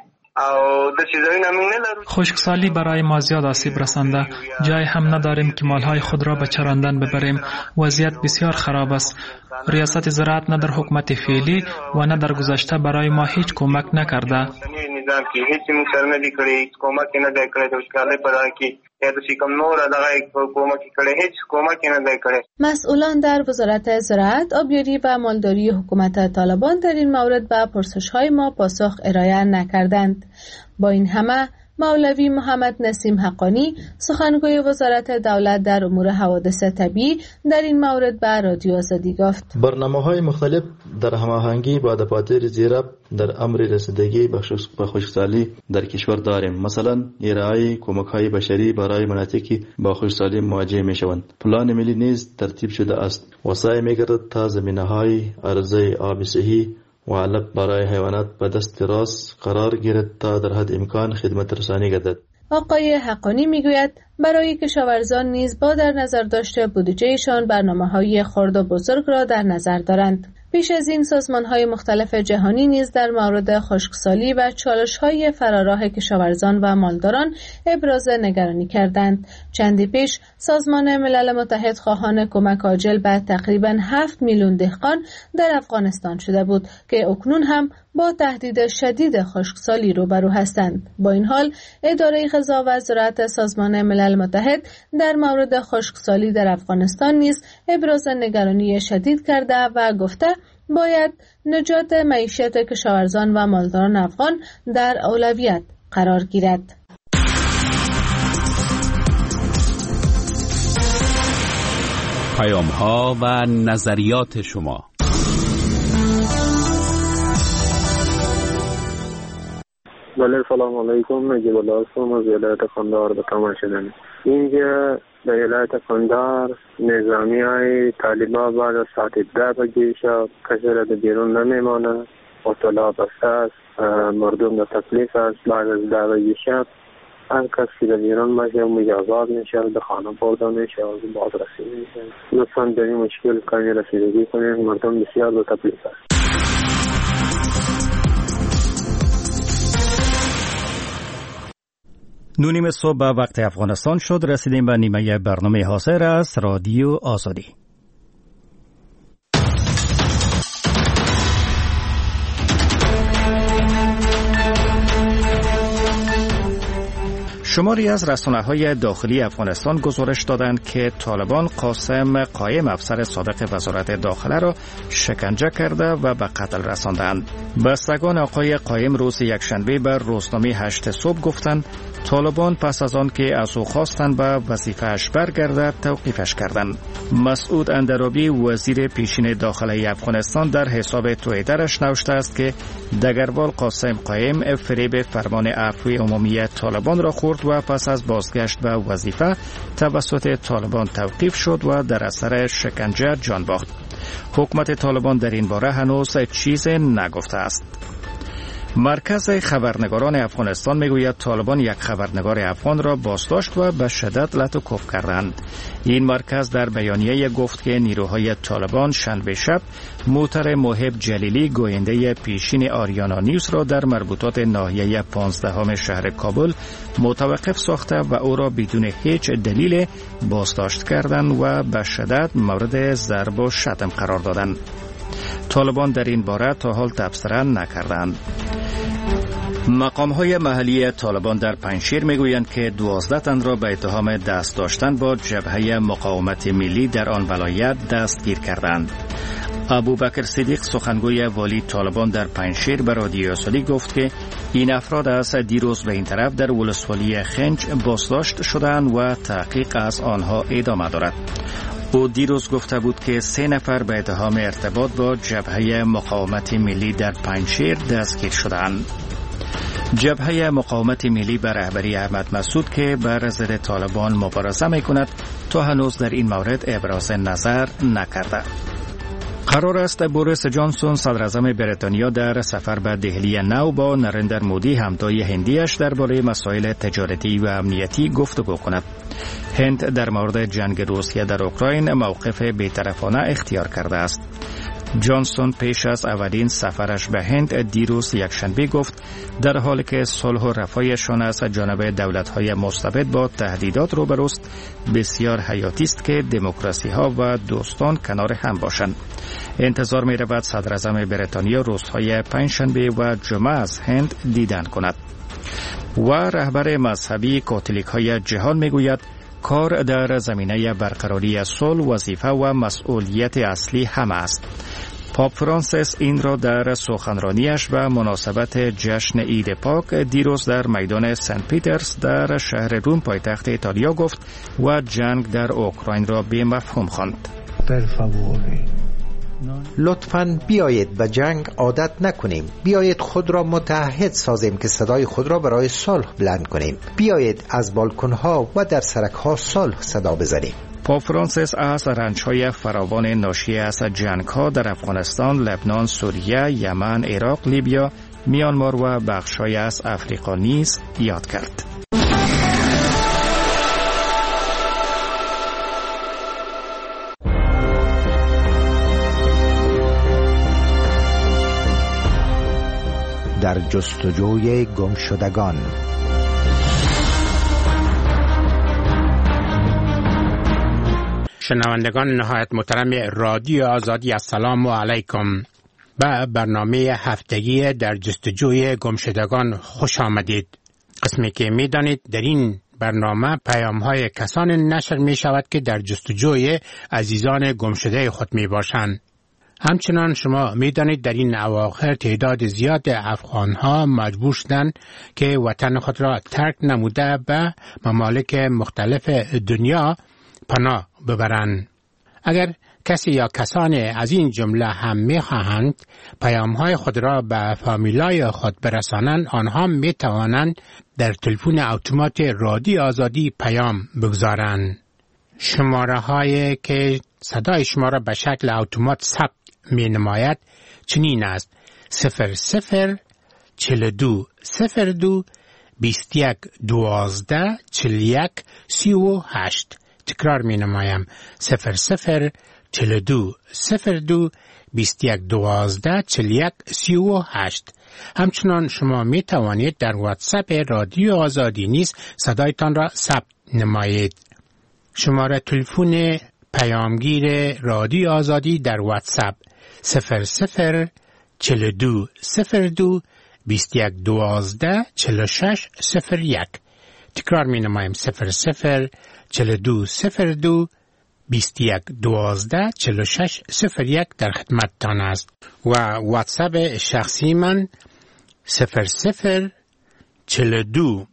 خشکسالی برای ما زیاد آسیب رسانده، جای هم نداریم که مالهای خود را به چراندن ببریم. وضعیت بسیار خراب است. ریاست زراعت نه در حکومت فعلی و نه در گذشته برای ما هیچ کمک نکرده. نظام کې هیڅ موږ سره نه دی کړی، کومک نه دی کړی د وچکالۍ په وخت کې یا د کوم نور دغه کومک کړی، هیڅ کومک نه دی کړی. مسئولان در وزارت زراعت، آبیاری و مالداری حکومت طالبان در این مورد به پرسش‌های ما پاسخ ارائه نکردند. با این همه مولوی محمد نسیم حقانی، سخنگوی وزارت دولت در امور حوادث طبیعی، در این مورد به رادیو آزادی گفت: برنامه‌های مختلف در هماهنگی با دفاتر زیراب در امر رسیدگی به خشکسالی در کشور داریم. مثلا ارائه کمک‌های بشری برای مناطقی با خشکسالی مواجه می‌شوند. پلان ملی نیز ترتیب شده است و سعی می‌گردد تا زمینه‌های عرضه آب صحی و علف برای حیوانات به دست راست قرار گیرد تا در حد امکان خدمت رسانی گردد. آقای حقانی میگوید برای کشاورزان نیز با در نظر داشته بودجهشان برنامه‌های خرد و بزرگ را در نظر دارند. پیش از این سازمان‌های مختلف جهانی نیز در مورد خشکسالی و چالش‌های فراراه کشاورزان و مالداران ابراز نگرانی کردند. چندی پیش سازمان ملل متحد خواهان کمک عاجل به تقریباً هفت میلیون دهقان در افغانستان شده بود که اکنون هم با تهدید شدید خشکسالی روبرو هستند. با این حال اداره غذا و زراعت سازمان ملل متحد در مورد خشکسالی در افغانستان نیز ابراز نگرانی شدید کرده و گفته باید نجات معیشت کشاورزان و مالداران افغان در اولویت قرار گیرد. پیام‌ها و نظریات شما. بله، سلام علیکم. نجیب الله هستم از ولایت قندهار به تماس شدن. اینجا در ولایت قندهار نظامی های طالبان بعد از ساعت ده بجه شب کسی را در بیرون نمیمانه. اطلاع بسته است، مردم در تکلیف است. بعد از ده بجه شب هر کس که در بیرون باشه مجازات میشه، به خانه برده میشه، از بازرسی میشه. لطفاً در این مشکل کمی رسیدگی کنید، مردم بسیار در تکلیف است. نونیم صبح به وقت افغانستان شد. رسیدیم به نیمه برنامه حاضر از رادیو آزادی. شماری از رسانه‌های داخلی افغانستان گزارش دادند که طالبان قاسم قایم افسر سابق وزارت داخله را شکنجه کرده و به قتل رساندند. بستگان آقای قایم روز یکشنبه بر روزنامه هشت صبح گفتند طالبان پس از آن که از او خواستند به وظیفه‌اش برگردد توقیفش کردند. مسعود اندرابی وزیر پیشین داخلی افغانستان در حساب توییترش نوشته است که دگروال قاسم قایم فریب فرمان عفوی عمومی طالبان را خورد و پس از بازگشت به وظیفه توسط طالبان توقیف شد و در اثر شکنجه جان باخت. حکومت طالبان در این باره هنوز چیز نگفته است. مرکز خبرنگاران افغانستان میگوید طالبان یک خبرنگار افغان را بازداشت و به شدت لطوکف کردند. این مرکز در بیانیه گفت که نیروهای طالبان شنبه شب موتر محب جلیلی گوینده پیشین آریانا نیوز را در مربوطات ناحیه پانزدهم شهر کابل متوقف ساخته و او را بدون هیچ دلیل بازداشت کردند و به شدت مورد ضرب و شتم قرار دادند. طالبان در این باره تا حال تبصره نکردند. مقام‌های محلی طالبان در پنجشیر میگویند که دوازده تن را به اتهام دست داشتن با جبهه مقاومت ملی در آن ولایت دستگیر کردند. ابوبکر صدیق سخنگوی والی طالبان در پنجشیر به رادیو آزادی گفت که این افراد از دیروز به این طرف در ولسوالی خنج بازداشت شدند و تحقیق از آنها ادامه دارد. او دیروز گفته بود که سه نفر به اتهام ارتباط با جبهه مقاومت ملی در پنجشیر دستگیر شدند. جبهه مقاومت ملی به رهبری احمد مسعود که بر ضد طالبان مبارزه می‌کند تا هنوز در این مورد ابراز نظر نکرده. قرار است بوریس جانسون صدراعظم بریتانیا در سفر به دهلی نو با نریندر مودی همتای هندیش درباره مسائل تجارتی و امنیتی گفتگو کند. هند در مورد جنگ روسیه در اوکراین موقف بی‌طرفانه اختیار کرده است. جانسون پیش از اولین سفرش به هند دیروز یکشنبه گفت در حالی که صلح و رفاهشان از جانب دولت‌های مستبد با تهدیدات روبروست، بسیار حیاتی است که دموکراسی‌ها و دوستان کنار هم باشند. انتظار می‌رود صدراعظم بریتانیا روزهای پنجشنبه و جمعه از هند دیدن کند. و رهبر مذهبی کاتولیک‌های جهان می‌گوید کار در زمینه برقراری صلح وظیفه و مسئولیت اصلی همه است. پاپ فرانسیس این را در سخنرانیش به مناسبت جشن عید پاک دیروز در میدان سنت پیترز در شهر روم پایتخت ایتالیا گفت و جنگ در اوکراین را به مفهوم خواند. لطفاً بیایید به جنگ عادت نکنیم. بیایید خود را متحد سازیم که صدای خود را برای صلح بلند کنیم. بیایید از بالکن‌ها و در سرک‌ها صلح صدا بزنیم. پاپ فرانسیس از رنج‌های فراوان ناشی از جنگ‌ها در افغانستان، لبنان، سوریه، یمن، عراق، لیبیا، میانمار و بخش‌های از افریقا نیز یاد کرد. در جستجوی گمشدگان. شنوندگان نهایت محترم رادیو آزادی، السلام علیکم. به برنامه هفتگی در جستجوی گمشدگان خوش آمدید. قسمی که می دانید در این برنامه پیام های کسان نشر می شود که در جستجوی عزیزان گمشده خود می باشند. همچنان شما می دانید در این اواخر تعداد زیاد افغان ها مجبور شدند که وطن خود را ترک نموده به ممالک مختلف دنیا پناه ببرند. اگر کسی یا کسانی از این جمله هم می خواهند پیام های خود را به فامیلای خود برسانند، آنها می توانند در تلفن اتومات رادیو آزادی پیام بگذارند. شماره هایی که صدای شما را به شکل اتومات ثبت می نماید چنین است: صفر صفر چل دو صفر دو بیست یک دوازده چل یک سی و هشت. تکرار می نمایم: صفر صفر چل دو صفر دو بیست یک دوازده چل یک سی و هشت. همچنان شما می توانید در واتساپ رادیو آزادی نیز صدایتان را ثبت نمایید. شماره تلفن پیامگیر رادیو آزادی در واتساپ صفر صفر چل دو صفر دو بیست یک دوازده چل شش صفر یک. تکرار می نمایم: صفر صفر چل دو صفر دو بیست یک دوازده چل شش صفر یک در خدمتتان است. و واتساپ شخصی من صفر صفر چل دو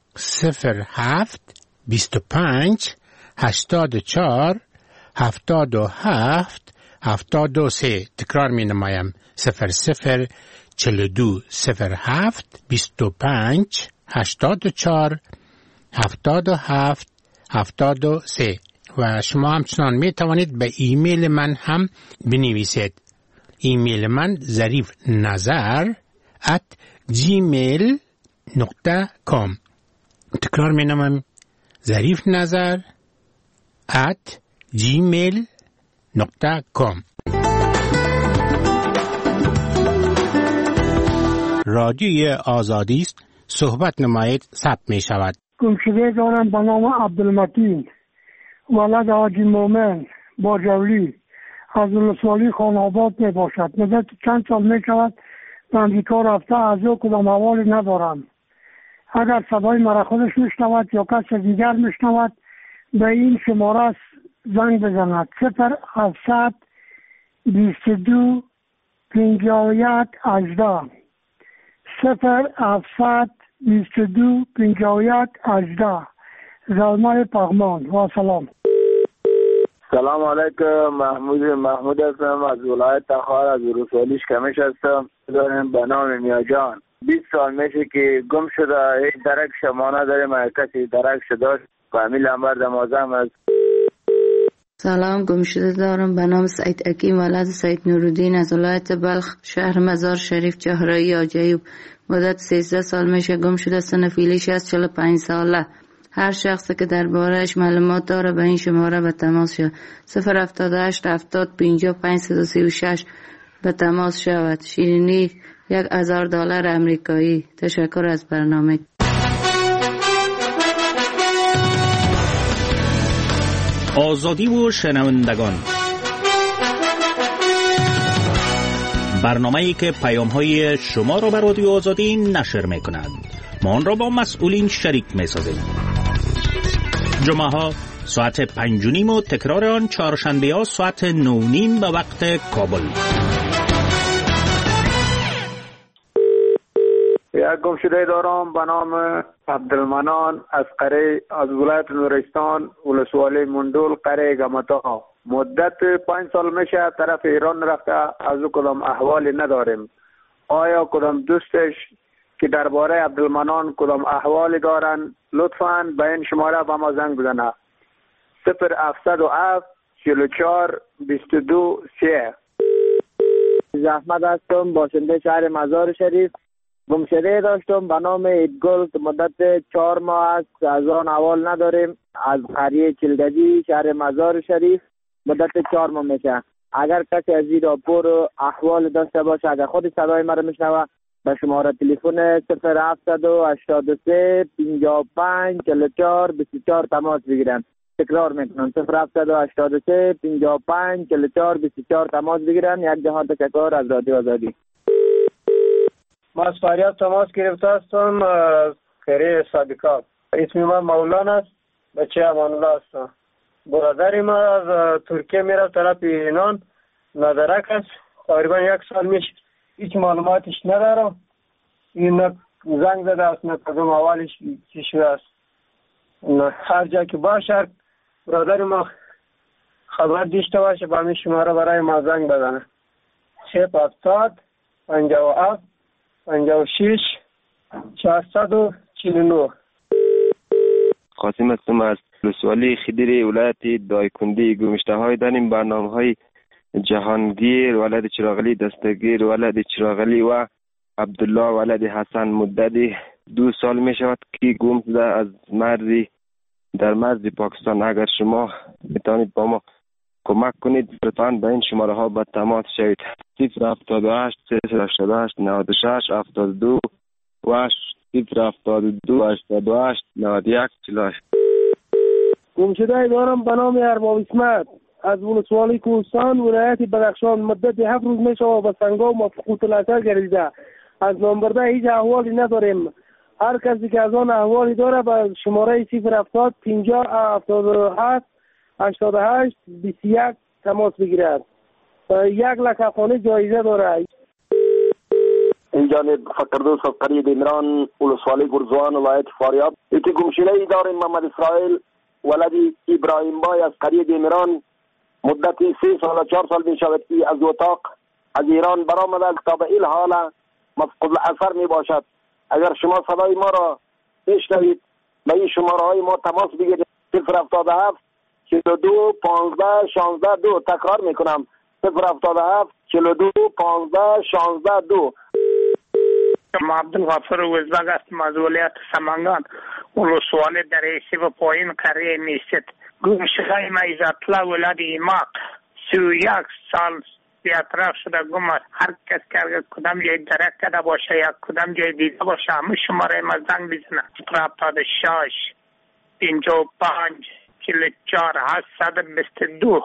صفر هفت بیست و پنج هشتاد و چهار هفتاد و هفت هفتاد و سه. تکرار می نمایم: صفر صفر چل دو صفر هفت بیست و پنج هشتاد و چهار هفتاد و هفت هفتاد و سه. و شما همچنان می توانید به ایمیل من هم بنویسید. ایمیل من ظریف نظر ات جیمیل نقطه کام. تکرار می نمایم: ظریف نظر ات جیمیل نقطه کام. رادیوی آزادی است، صحبت نمایید، ثبت می شود. گمشده دارم به نام عبدالمتین، ولد حاجی مومن با جولی از ولسوالی خانآباد می باشد. مدت چند سال می شود به امریکا رفته، از او کدام حوالی ندارم. اگر صدای مرا خودش میشنود یا کس دیگر میشنود به این شماره زنگ بزند: صفر هفتصد بیست و دو پنجاه و یک هجده. صفر هفتصد بیست و دو پنجاه و یک هجده. زلمه پغمان. و سلام. سلام علیکم. محمود محمود هستم از ولایت تخار، از ولسوالیش کمش هستم. داریم به نام میاجان. بیست سال میشه که گم شده، هیچ درک شما نداریم. هر کسی درک شده فامیل امبر دمازم است. سلام، گمشده دارم به نام سعید حکیم، ولد سعید نورالدین از ولایت بلخ، شهر مزار شریف، جهرایی آجایب. مدت سیزده سال میشه گم شده. سن فعلیش از چهل و پنج ساله. هر شخصی که درباره‌اش معلومات داره به این شماره به تماس شود: صفر هفتاد و هشت هفتاد پنجاه پنج صد و سی و شش به تماس شود. شیرینی یک هزار دلار امریکایی. تشکر از برنامه. آزادی و شنوندگان، برنامه‌ای که پیام‌های شما را به رادیو آزادی نشر می‌کند. ما آن را با مسئولین شریک می‌سازیم. جمعه‌ها ساعت پنج و نیم و تکرار آن چهارشنبه‌ها ساعت نه و نیم به وقت کابل. یک گمشده دارم به نام عبدالمنان از قره از ولایت نورستان، ولسوالی مندول، قره گمتا. مدت پنج سال میشه طرف ایران رفته، از او کدام احوالی نداریم. آیا کدام دوستش که درباره عبدالمنان کدام احوالی دارن لطفاً به این شماره به ما زنگ بزنه: صفر هفتصد و هفت چهل و چهار بیست و دو سه. زحمت هستم، باشنده شهر مزار شریف. گمشده داشتم به نام ایدگل که مدت چهار ماه است، از آن احوال نداریم. از قریه چلگدی شهر مزار شریف مدت چهار ماه میشه. اگر کسی از این راپور احوال داشته باشه، اگر خود صدای مرا میشنوه به شماره تلفن صفر هفتصد و هشتاد و سه پنجاه و پنج چهل و چهار بیست و چهار تماس بگیرن. تکرار میکنم صفر هفتصد و هشتاد و سه پنجاه و پنج چهل و چهار بیست و چهار تماس بگیرن. یک جهان تشکر از رادیو آزادی. ما از فریاد تماس گرفته هستم از خیره صادقات. اسم من مولانا است، بچه امان الله هستم. برادر ما از ترکیه میره طرف یونان، ندرک است، تقریبا یک سال میشه، هیچ معلوماتش ندارم. این زنگ زده است، نه کدوم اولش چی شده است. هر جا که باشه برادر ما خبر داشته باشه با همین شماره برای ما زنگ بزنه. صفر هفتاد پنجاه و هفت پنجاه و شش چهارصد و چهل و نه. قاسم هستم از ولسوالی خدیر ولایت دایکنده. گمشته های در این برنامه های جهانگیر ولد چراغلی دستگیر ولد چراغلی و عبدالله ولد حسن مدت دو سال می شود که گم شده از مرزی در مرز پاکستان. اگر شما میتونید با ما کمک کنید لطفاً به این شماره ها به تماس شوید. صفر هفتاد و هشت صفر هشتاد و هشت نود و شش هفتاد و دو و صفر هفتاد و دو هشتاد و هشت نود و یک چهل و هشت. گمشده دارم به نام ارباب اسمت از ولسوالی کوهستان ولایت بدخشان. مدت هفت روز می شود به سنگام و فقوط الاثر گردیده. از نامبرده هیچ احوالی نداریم. هر کسی که از آن احوالی داره به شماره صفر هفتاد پنجاه هفتاد و هفت هشتاد و هشت بیست و یک تماس بگیرد. یک لک افغانی جایزه داره. این جانب فقردوس از قریه دیمران ولسوالی گرزوان ولایت فاریاب. یکی گمشده ای داریم محمد اسرائیل ولد ابراهیم بای از قریه دیمران. مدت سه سال و چهار سال می شود که از اتاق از ایران برآمده تا به این حال مفقود الاثر می باشد. اگر شما صدای ما را بشنوید به این شماره های ما تماس بگیرید. صفر هفتاد و هفت چهل و دو پانزده شانزده دو. تکرار میکنم صفر هفتاد و هفت چهل و دو پانزده شانزده دو. ما عبدالغفور وزبگ هستم از ولایت سمنگان ولسوالی دریسی و پایین قریه میست. گمشده ما عزت‌الله ولد ایماق سی و یک سال بی‌اطراف شده گم است. هر کس که کدام جای درک کرده باشه یا کدام جای دیده باشه همه شماره ما زنگ بزنه. صفر هفتاد و شش پنجاه و پنج چهل و چهار هشتصد و بیست و دو.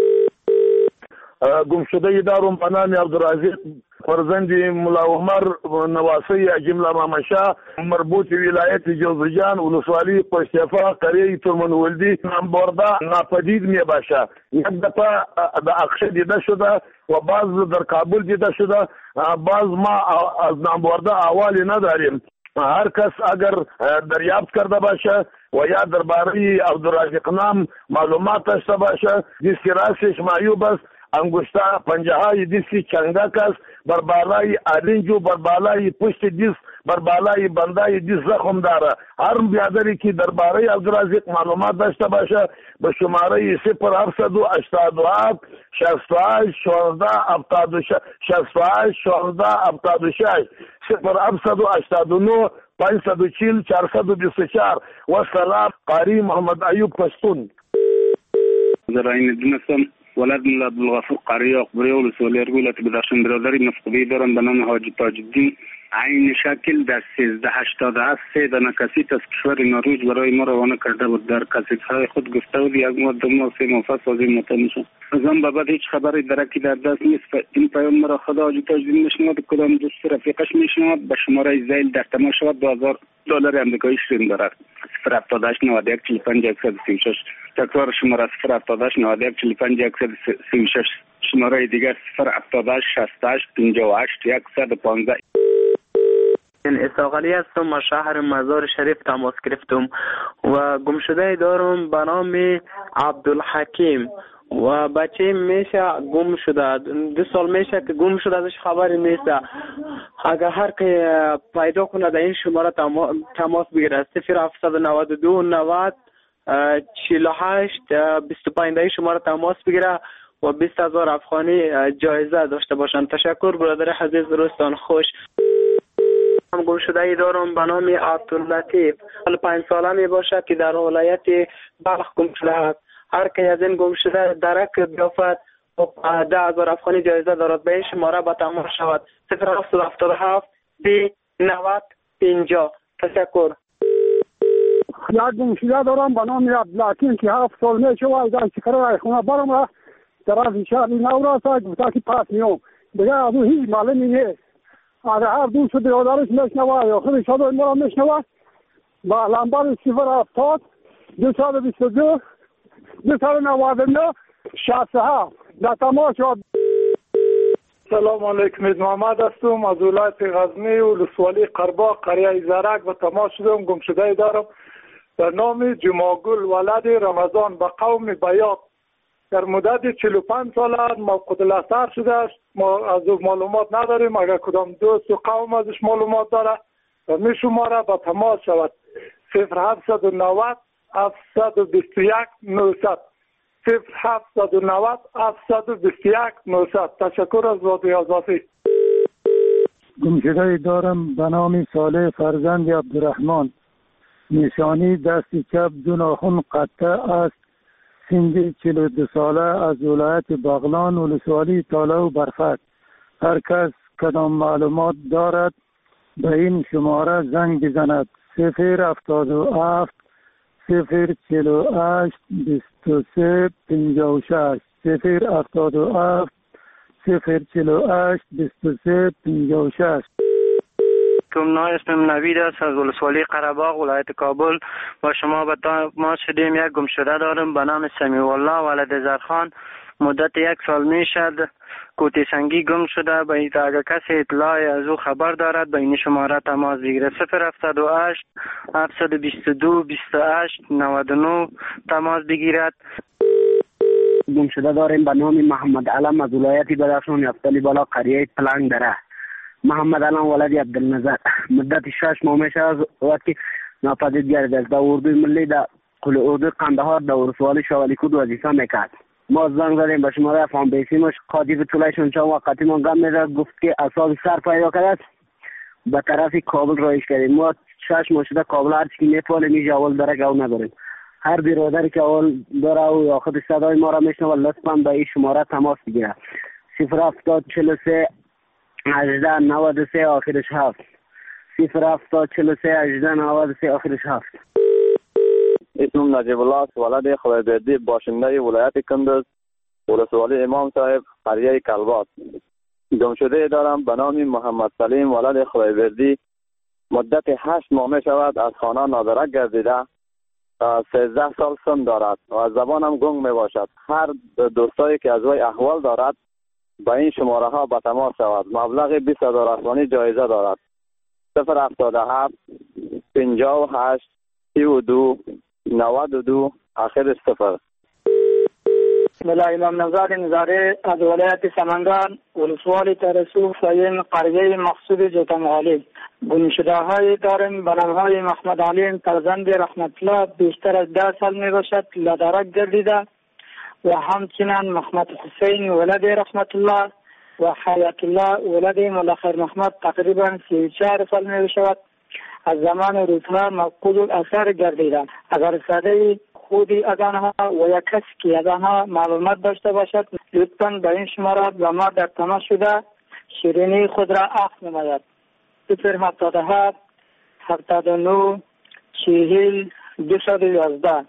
گمشده دارم به نام عبدالرزاق فرزند ملا عمر نواسی جمله مامشا مربوط ولایت جوزجان ولسوالی پشتفا قریه ترمن ولدی نامبرده ناپدید می باشه. یک دفعه در اقشه دیده شده و بعض در کابل دیده شده. بعض ما از نامبرده احوالی نداریم. هر کس اگر دریافت کرده باشه و یا درباره عبدالرزاق نام معلومات داشته باشه دیسکی راستش معیوب است. انگشته پنجه های دیسکی چنگک است. بر بالای آرنجو بر بالای پشت دیس بر بالای بندای دیس زخم داره. هر بیادری که درباره عبدالرزاق معلومات داشته باشه به شماره صفر هفتصد و هشتاد و هفت شصت و هشت شانزده هفتاد و شش شصت و هشت شانزده هفتاد و شش صفر هفتصد و هشتاد و نه پانصد و چهل چهارصد و بیست و چهار. و سلام قاری محمد ایوب پشتون. زراین دونستم ولد ملا عبدالغفور قریه اخباری ولسوالی ولایت بدخشان. برادری مفقودی دارم به نام حاجی تاج الدین عین شکل در سیزده هشتاد و هفت سه دانه کسیت از کشور نروژ برای ما روانه کرده بود. در کسیت های خود گفته بود یک ماه دو ماه سه ماه پس از این مطمئن شد. از آن به بعد هیچ خبری درکی در دست نیست. این پیام مرا خدا حاجی تاج الدین میشنود کدام دوست رفیقش میشنود به شماره زیل در تماس شود. دو هزار دلار آمریکایی شرین دارد. صفر هفتاد و هشت نود و یک چهل و پنج صد و سی و شش. تکرار شماره صفر هفتاد و هشت نود و یک چهل و پنج صد و سی و شش. شماره دیگر صفر هفتاد و هشت شصت و هشت پنجاه و هشت صد و پانزده. اسحاق علی هستم از شهر مزار شریف تماس گرفتم و گمشده دارم به نام عبدالحکیم و بچه میشه گم شده. دو سال میشه که گم شده ازش خبری نیست. اگر هر که پیدا کنه در این شماره تماس بگیره صفر هفتصد و نود و دو نود چهل و هشت بیست و پنج شماره تماس بگیره و بیست هزار افغانی جایزه داشته باشن. تشکر برادر عزیز. روزتان خوش. هم گم شده ای دارم به نام عبداللطیف. پنج ساله می باشد که در ولایت بلخ گم شده است. هر که از این گم شده درک بیافت و ده هزار افغانی جایزه دارد. به این شماره به تماس شود صفر هفتصد و هفتاد و هفت سی نود پنجاه. تشکر. یک گمشده دارم به نام عبدالحکیم که هفت سال میشه و از چکر خونه برم را طرف شهر نو را تا گفته که پس میام دیگه از اون هیچ معلومی نیست. اگر هر دوست برادرش میشنوه یا خود صدای ما را میشنوه با لمبر صفر هفتاد دو صد بیست و دو دو صد نود و نه شصت و هفت در تماس شد. سلام علیکم، محمد هستم از ولایت غزنی ولسوالی قرباق قریه زرک و تماس شدم. گمشده دارم به نام جماگل ولد رمضان به قوم بیاق در مدت چهل و پنج سال موقوت الاثر شده است. ما از او معلومات نداریم، اگر کدام دوست و قوم ازش معلومات داره و می شماره به تماس شود صفر هفت نه صفر هفت دو یک نه صفر صفر هفت نه صفر هفت دو یک نه صفر. تشکر از رادیوی آزادی. گمشده دارم به نام صالح فرزند عبدالرحمن، نشانی دست چپ دو ناخن قطع است، سن چهل و دو ساله، از ولایت بغلان ولسوالی تاله و برفک. هر کس کدام معلومات دارد به این شماره زنگ بزند صفر هفتاد و هفت صفر چهل و هشت بیست و سه پنجاه و شش صفر هفتاد و هفت صفر چهل و هشت بیست و سه پنجاه و شش. کم اسمم نوید است از ولسوالی قره‌باغ ولایت کابل. با شما به ما شدیم. یک گمشده دارم به نام سمیع الله ولد زرخان. مدت یک سال می شد کوتی سنگی گم شده. به این اگر کسی اطلاعی از او خبر دارد به این شماره تماس بگیرد صفر هفت هشت هفت دو دو بیست و هشت نود و نه تماس بگیرد. گمشده داریم به نام محمد علم از ولایت بدخشان یفتلی بالا قریه پلنگ دره. محمد علم ولد عبدالنظر. مدت شش ماه میشه از وقت که ناپدید گردید. در اردوی ملی در قل اردوی قندهار در ولسوالی شوالی کود وظیفه میکرد. ما زنگ زدیم به شماره افغان بیسیمش قاضی به طولشون چند وقتی ما گم میداد گفت که اصاب سر پیدا کرد به طرف کابل رایش کردیم. ما شش ماه شده کابل هرچی که میپاله میشه اول داره گو نداریم. هر برادری که اول داره و یا خود صدای ما را میشنوه لطفا به این شماره تماس بگیره صفر هفتاد چهل و سه هجده نود و سه آخرش هفت صفر هفتاد چهل و سه هجده نود و سه آخرش هفت. اسمم نجیب الله است ولد خدایبردی باشنده ولایت کندز ولسوالی امام صاحب قریه کلبات. گمشده دارم به نام محمد سلیم ولد خدایبردی. مدت هشت ماه می شود از خانه نادرک گردیده. سیزده سال سن دارد و از زبانم گنگ می باشد. هر دوستایی که از وی احوال دارد با این شماره ها به تماس شود. مبلغ بیست هزار افغانی جایزه دارد. صفر هفتاد و هفت پنجاه و هشت سی و دو نود و دو آخر صفر. بسم الله امام نزاد نزاره از ولایت سمنگان ولسوالی ترسو فین قریه مقصود جوتنغالی. گمشده های داریم به نام های محمد علیم فرزند رحمت الله بیشتر از ده سال می باشد لدرک گردیده و همچنین محمد حسین ولد رحمت الله و حیات الله ولد ملخر محمد تقریبا سی و چهار سال می باشد از زمان روزها مفقود الاثر گردیدن. اگر صدای خودی از آنها و یک کسی که از آنها معلومات داشته باشد لطفاً به این شماره با ما در تماس شده شیرینی خود را عفو نماید. صفر هفتاد و هفت هفتاد و نه چهل دویست و یازده.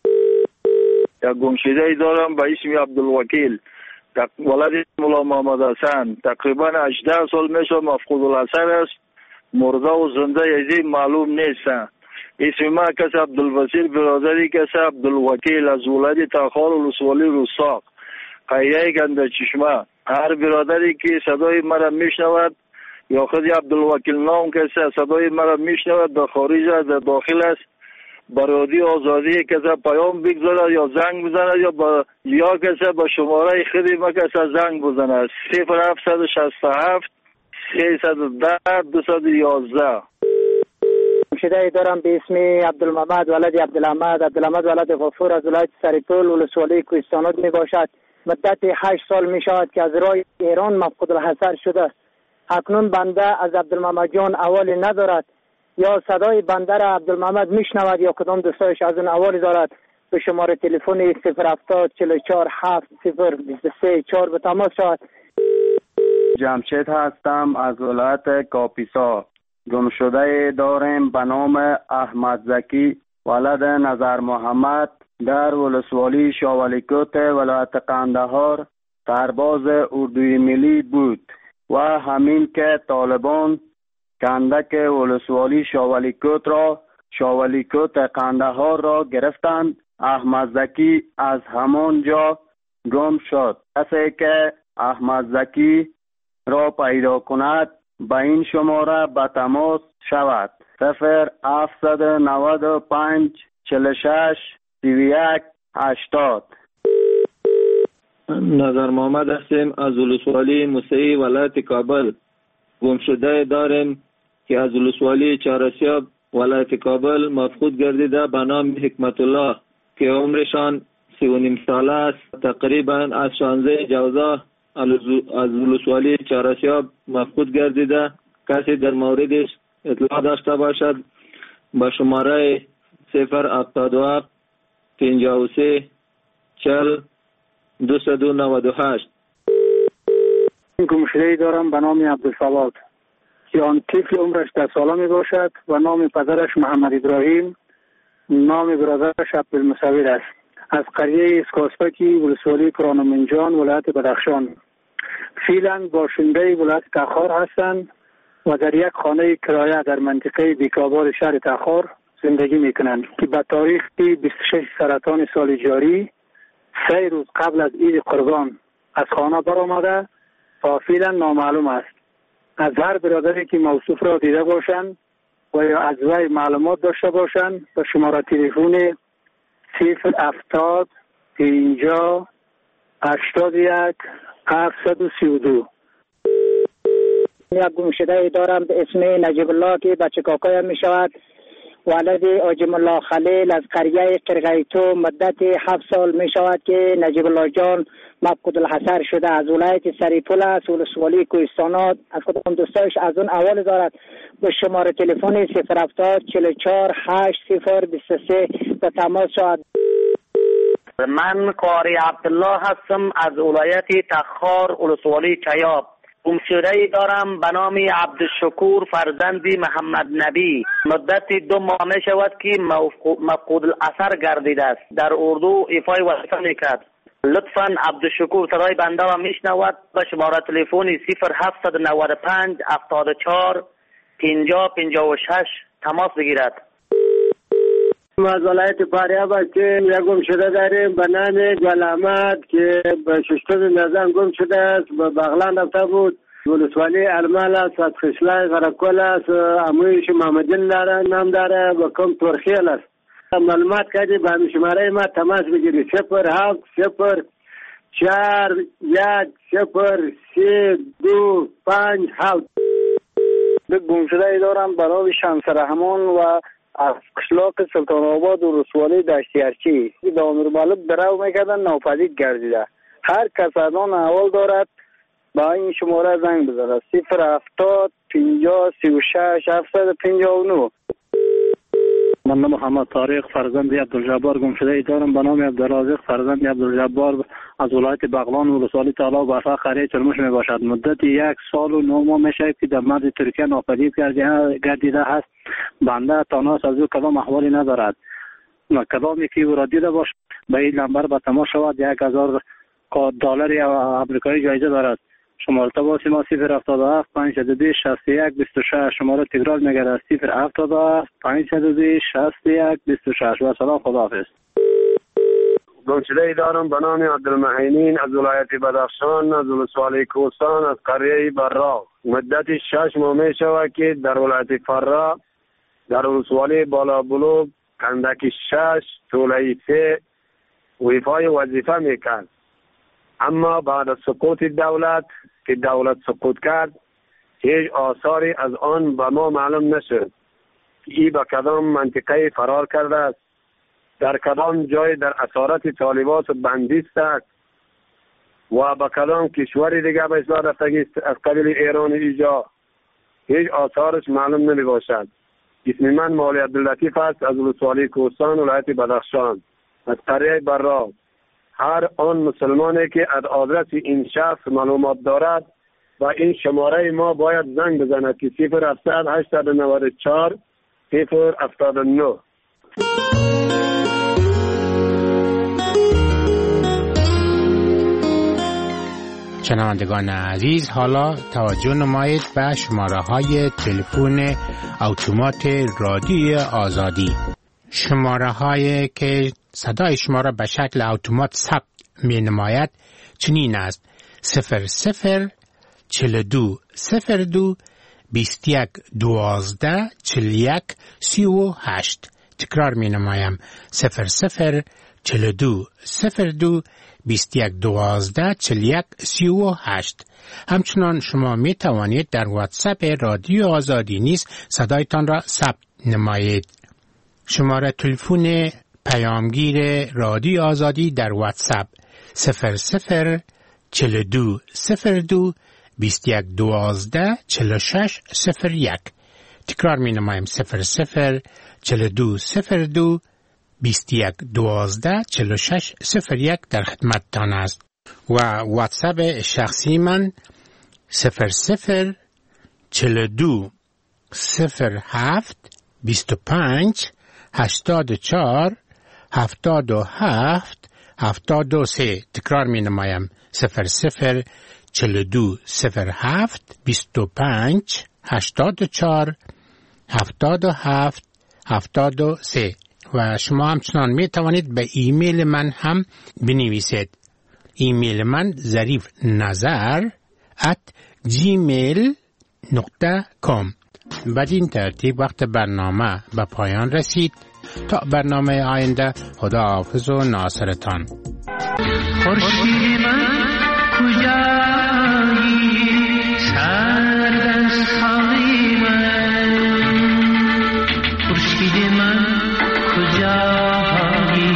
یک گمشده دارم به اسم عبدالوکیل ولد مولا محمد حسن. تقریبا هجده سال میشه مفقود الاثر است. مرده و زنده یزی معلوم نیست. اسم ما کس عبدالبصیر برادری کس عبدالوکیل از ولایت تاخار ولسوالی رستاق قریه گنده چشمه. هر برادری که صدای مرا میشنود یا خود عبدالوکیل نام کسی صدای مرا میشنود در خارج در داخل است برادی آزادی کسی پیام بگذارد یا زنگ بزند یا با یا کسی با شماره خودی ما کسی زنگ بزند صفر هفت شصت و هفت سیصد و ده دویست و یازده. گمشده دارم به اسم عبدالمحمد ولد عبدالحمد عبدالحمد ولد غفور از ولایت سریپول ولسوالی کوهستانات می باشد. مدت هشت سال می شود که از راه ایران مفقود الحصر شده. اکنون بنده از عبدالمحمد جان احوالی ندارد یا صدای بنده را عبدالمحمد می شنود یا کدام دوستایش از اون احوالی دارد به شماره تلفن صفر هفتاد چهل و چهار هفت صفر بیست و سه چهار به تماس شود. جمشید هستم از ولایت کاپیسا. گمشده داریم به نام احمد زکی ولد نظر محمد در ولسوالی شاولیکوت ولایت قندهار سرباز اردوی ملی بود و همین که طالبان کندک ولسوالی شاولیکوت را شاولیکوت قندهار را گرفتند، احمد زکی از همان جا گم شد. کسی که احمد زکی را پیدا کند به این شماره به تماس شود: صفر هفتصد و نود و پنج چهل و شش سی و یک هشتاد. نظر محمد هستیم از ولسوالی موسعی ولایت کابل. گمشده داریم که از ولسوالی چهارسیاب ولایت کابل مفقود گردیده به نام حکمت الله که عمرشان سی و نیم ساله است. تقریبا از شانزده جوزا از ولسوالی چهارسیاب مفقود گردیده. کسی در موردش اطلاع داشته باشد با شماره صفر هفتاد و هفت پنجاه و سه چهل دویست و نود و هشت. گمشده‌ای دارم به نام عبدالصمد که آن طفل عمرش ده ساله می باشد و نام پدرش محمد ابراهیم، نام برادرش عبدالمصور است. از قریه اسکاسپکی ولسوالی کرانمنجان ولایت بدخشان. فعلا باشنده ولایت تخار هستند و در یک خانه کرایه در منطقه بیکابار شهر تخار زندگی می کنند که به تاریخ بیست و شش سرطان سال جاری سه روز قبل از عید قربان از خانه برآمده و فعلا نامعلوم است. از هر برادری که موصوف را دیده باشند و یا از وی معلومات داشته باشند به شماره تلفن صفر هفتاد پنجاه هشتاد و یک هفتصد و سی و دو. یک گمشده دارم به اسم نجیب الله که بچه کاکایم می شود. ولد آجم الله خلیل از قریه قرقیتو مدت هفت سال می شود که نجیب الله جان مفقود الحصر شده. از ولایت سریپول است، ولسوالی کوهستانات. از کدام دوستایش از اون اول دارد به شماره تلفن صفر هفتاد چهل و چهار هشت صفر بیست و سه به تماس شد. من قاری عبدالله هستم از ولایت تخار ولسوالی چیاب. گمشده‌ای دارم به نام عبدالشکور فرزند محمد نبی. مدت دو ماه می شود که مفقود الاثر گردیده است. در اردو ایفای وظیفه میکرد. لطفاً عبدالشکور صدای بنده را میشنود به شماره تلفن صفر هفتصد و نود و پنج هفتاد و چهار پنجاه پنجاه و شش تماس بگیرد. از ولایت فاریاب هستیم. یک گمشده داریم به نام گل احمد که به ششتم نظام گم شده است. به بغلان رفته بود. ولسوالی المال است، از خشلای غرقل است. امویش محمدین داره نام داره و کم ترخیل است. معلومات کردی به همین شماره ما تماس بگیری: صفر هفت صفر چهار یک صفر سه دو پنج هفت. گمشده دارم به نام شمس رحمان و از قشلاق سلطان آباد و رسوالی دشتی ارچی به امیر مالک درو میکردن ناپدید گردیده. هر کس از آن احوال دارد با این شماره زنگ بزنه: صفر هفتاد پنجاه سی و شش هفتصد و پنجاه و نه. من محمد طارق فرزند عبدالجبار گمشده دارم به نام عبدالرازق فرزند عبدالجبار از ولایت بغلان ولسوالی طلا برفا قریه ترموش می باشد. مدت یک سال و نه ماه می شود که در مرز ترکیه ناپدید گردیده است. بنده تاناس از او کدام احوالی ندارد. کدامی که او را دیده باشد به این نمبر به تماس شود. یک هزار دلار آمریکایی جایزه دارد. شماره تماس ما صفر هفتاد و هفت پانصد و بیست شصت و یک بیست و شش. شماره تکرار میگردد: صفر هفتاد و هفت پانصد و بیست شصت و یک بیست و شش. و سلام، خداحافظ. گمشده دارم به نام عبدالمعینین از ولایت بدخشان از ولسوالی کوهستان از قریه براق. مدت شش ماه می شود که در ولایت فرا در ولسوالی بالا بلوغ کندک شش طوله سه ویفای وظیفه میکرد. اما بعد از سقوط دولت که دولت سقوط کرد هیچ آثاری از آن به ما معلوم نشد. ای به کدام منطقه فرار کرده است، در کدام جای در اسارت طالبات بندیست است و به کدام کشوری دیگه به اصلاح رفتگی از قبیل ایران ایجا هیچ آثارش معلوم نمی باشد. اسم من مولی عبداللطیف است از ولسوالی کوهستان ولایت بدخشان از قریه براق. هر آن مسلمانی که از آدرس این شخص معلومات دارد و این شماره ما باید زنگ بزند که صفر هفتصد هشتصد و نود و چهار صفر هفتاد و نه. شنوندگان عزیز، حالا توجه نمایید به شماره های تلفن اتومات رادیوی آزادی. شماره هایی که صدای شما را به شکل اتومات ثبت می نماید چنین است: صفر صفر چهل و دو صفر دو بیست و یک دوازده چهل و یک سی و هشت. تکرار می نمایم: صفر صفر چهل و دو صفر دو بیست و یک دوازده چهل و یک سی و هشت. همچنان شما می توانید در واتساپ رادیو آزادی نیز صدایتان را ثبت نمایید. شماره تلفن پیامگیر رادیو آزادی در واتساپ صفر صفر چهل و دو صفر دو بیست و یک دوازده چهل و شش صفر یک. تکرار می نمایم: صفر صفر چهل و دو صفر دو بیست و یک دوازده چهل و شش صفر یک در خدمتتان است. و واتساپ شخصی من صفر صفر چهل و دو صفر هفت بیست و پنج هشتاد و چهار هفتاد و هفت هفتاد و سه. تکرار می نمایم: صفر صفر چهل و دو صفر هفت بیست و پنج هشتاد و چهار هفتاد و هفت هفتاد و سه. و شما همچنان می توانید به ایمیل من هم بنویسید. ایمیل من ظریف نظر ات جیمیل نقطه کام. بدین ترتیب وقت برنامه به پایان رسید. تا برنامه آینده، خداحافظ و ناصرتان. خورشید من کجایی سردستانی من، خورشید من کجایی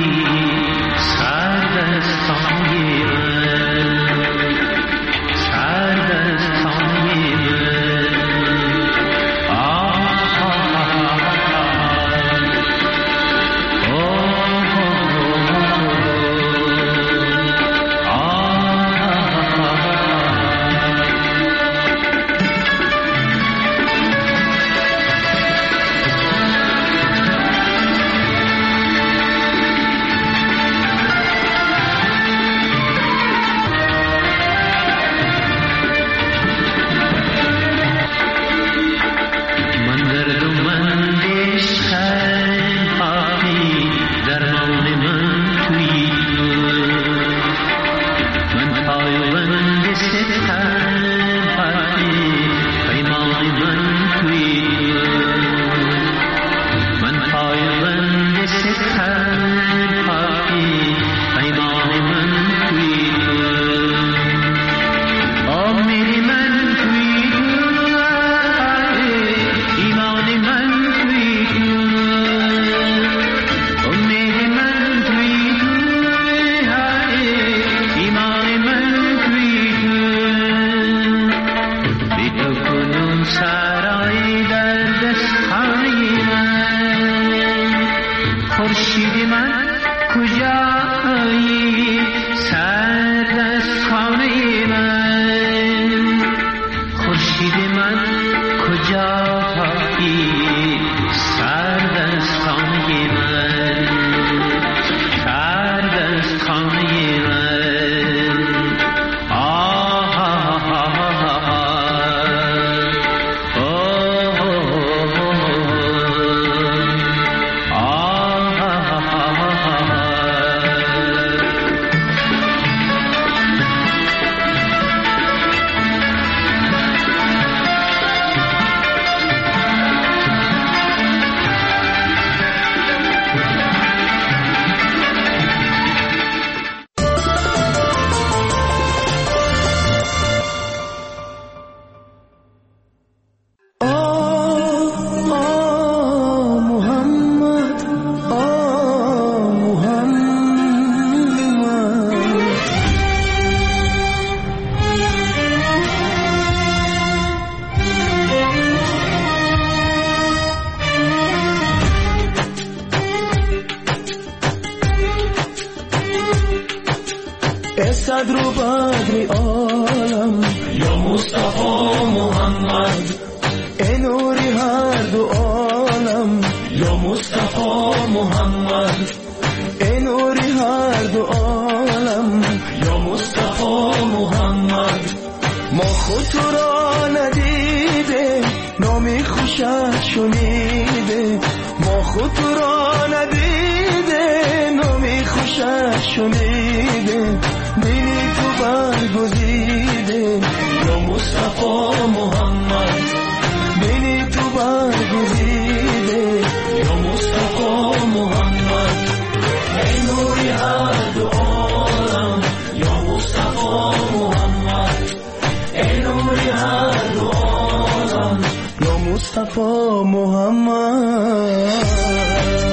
سردستانی من، سردستانی من. آه صدر و بدر عالم یا مصطفی نامی خوشت شنیده ما خود را ندیده نامی خوشت شنیده دینی تو برگزیده یا مصطفی محمد دینی تو برگزیده یا مصطفی محمد ای نوری هر دو عالم یا مصطفی محمد ای نوری هر دو عالم یا مصطفی محمد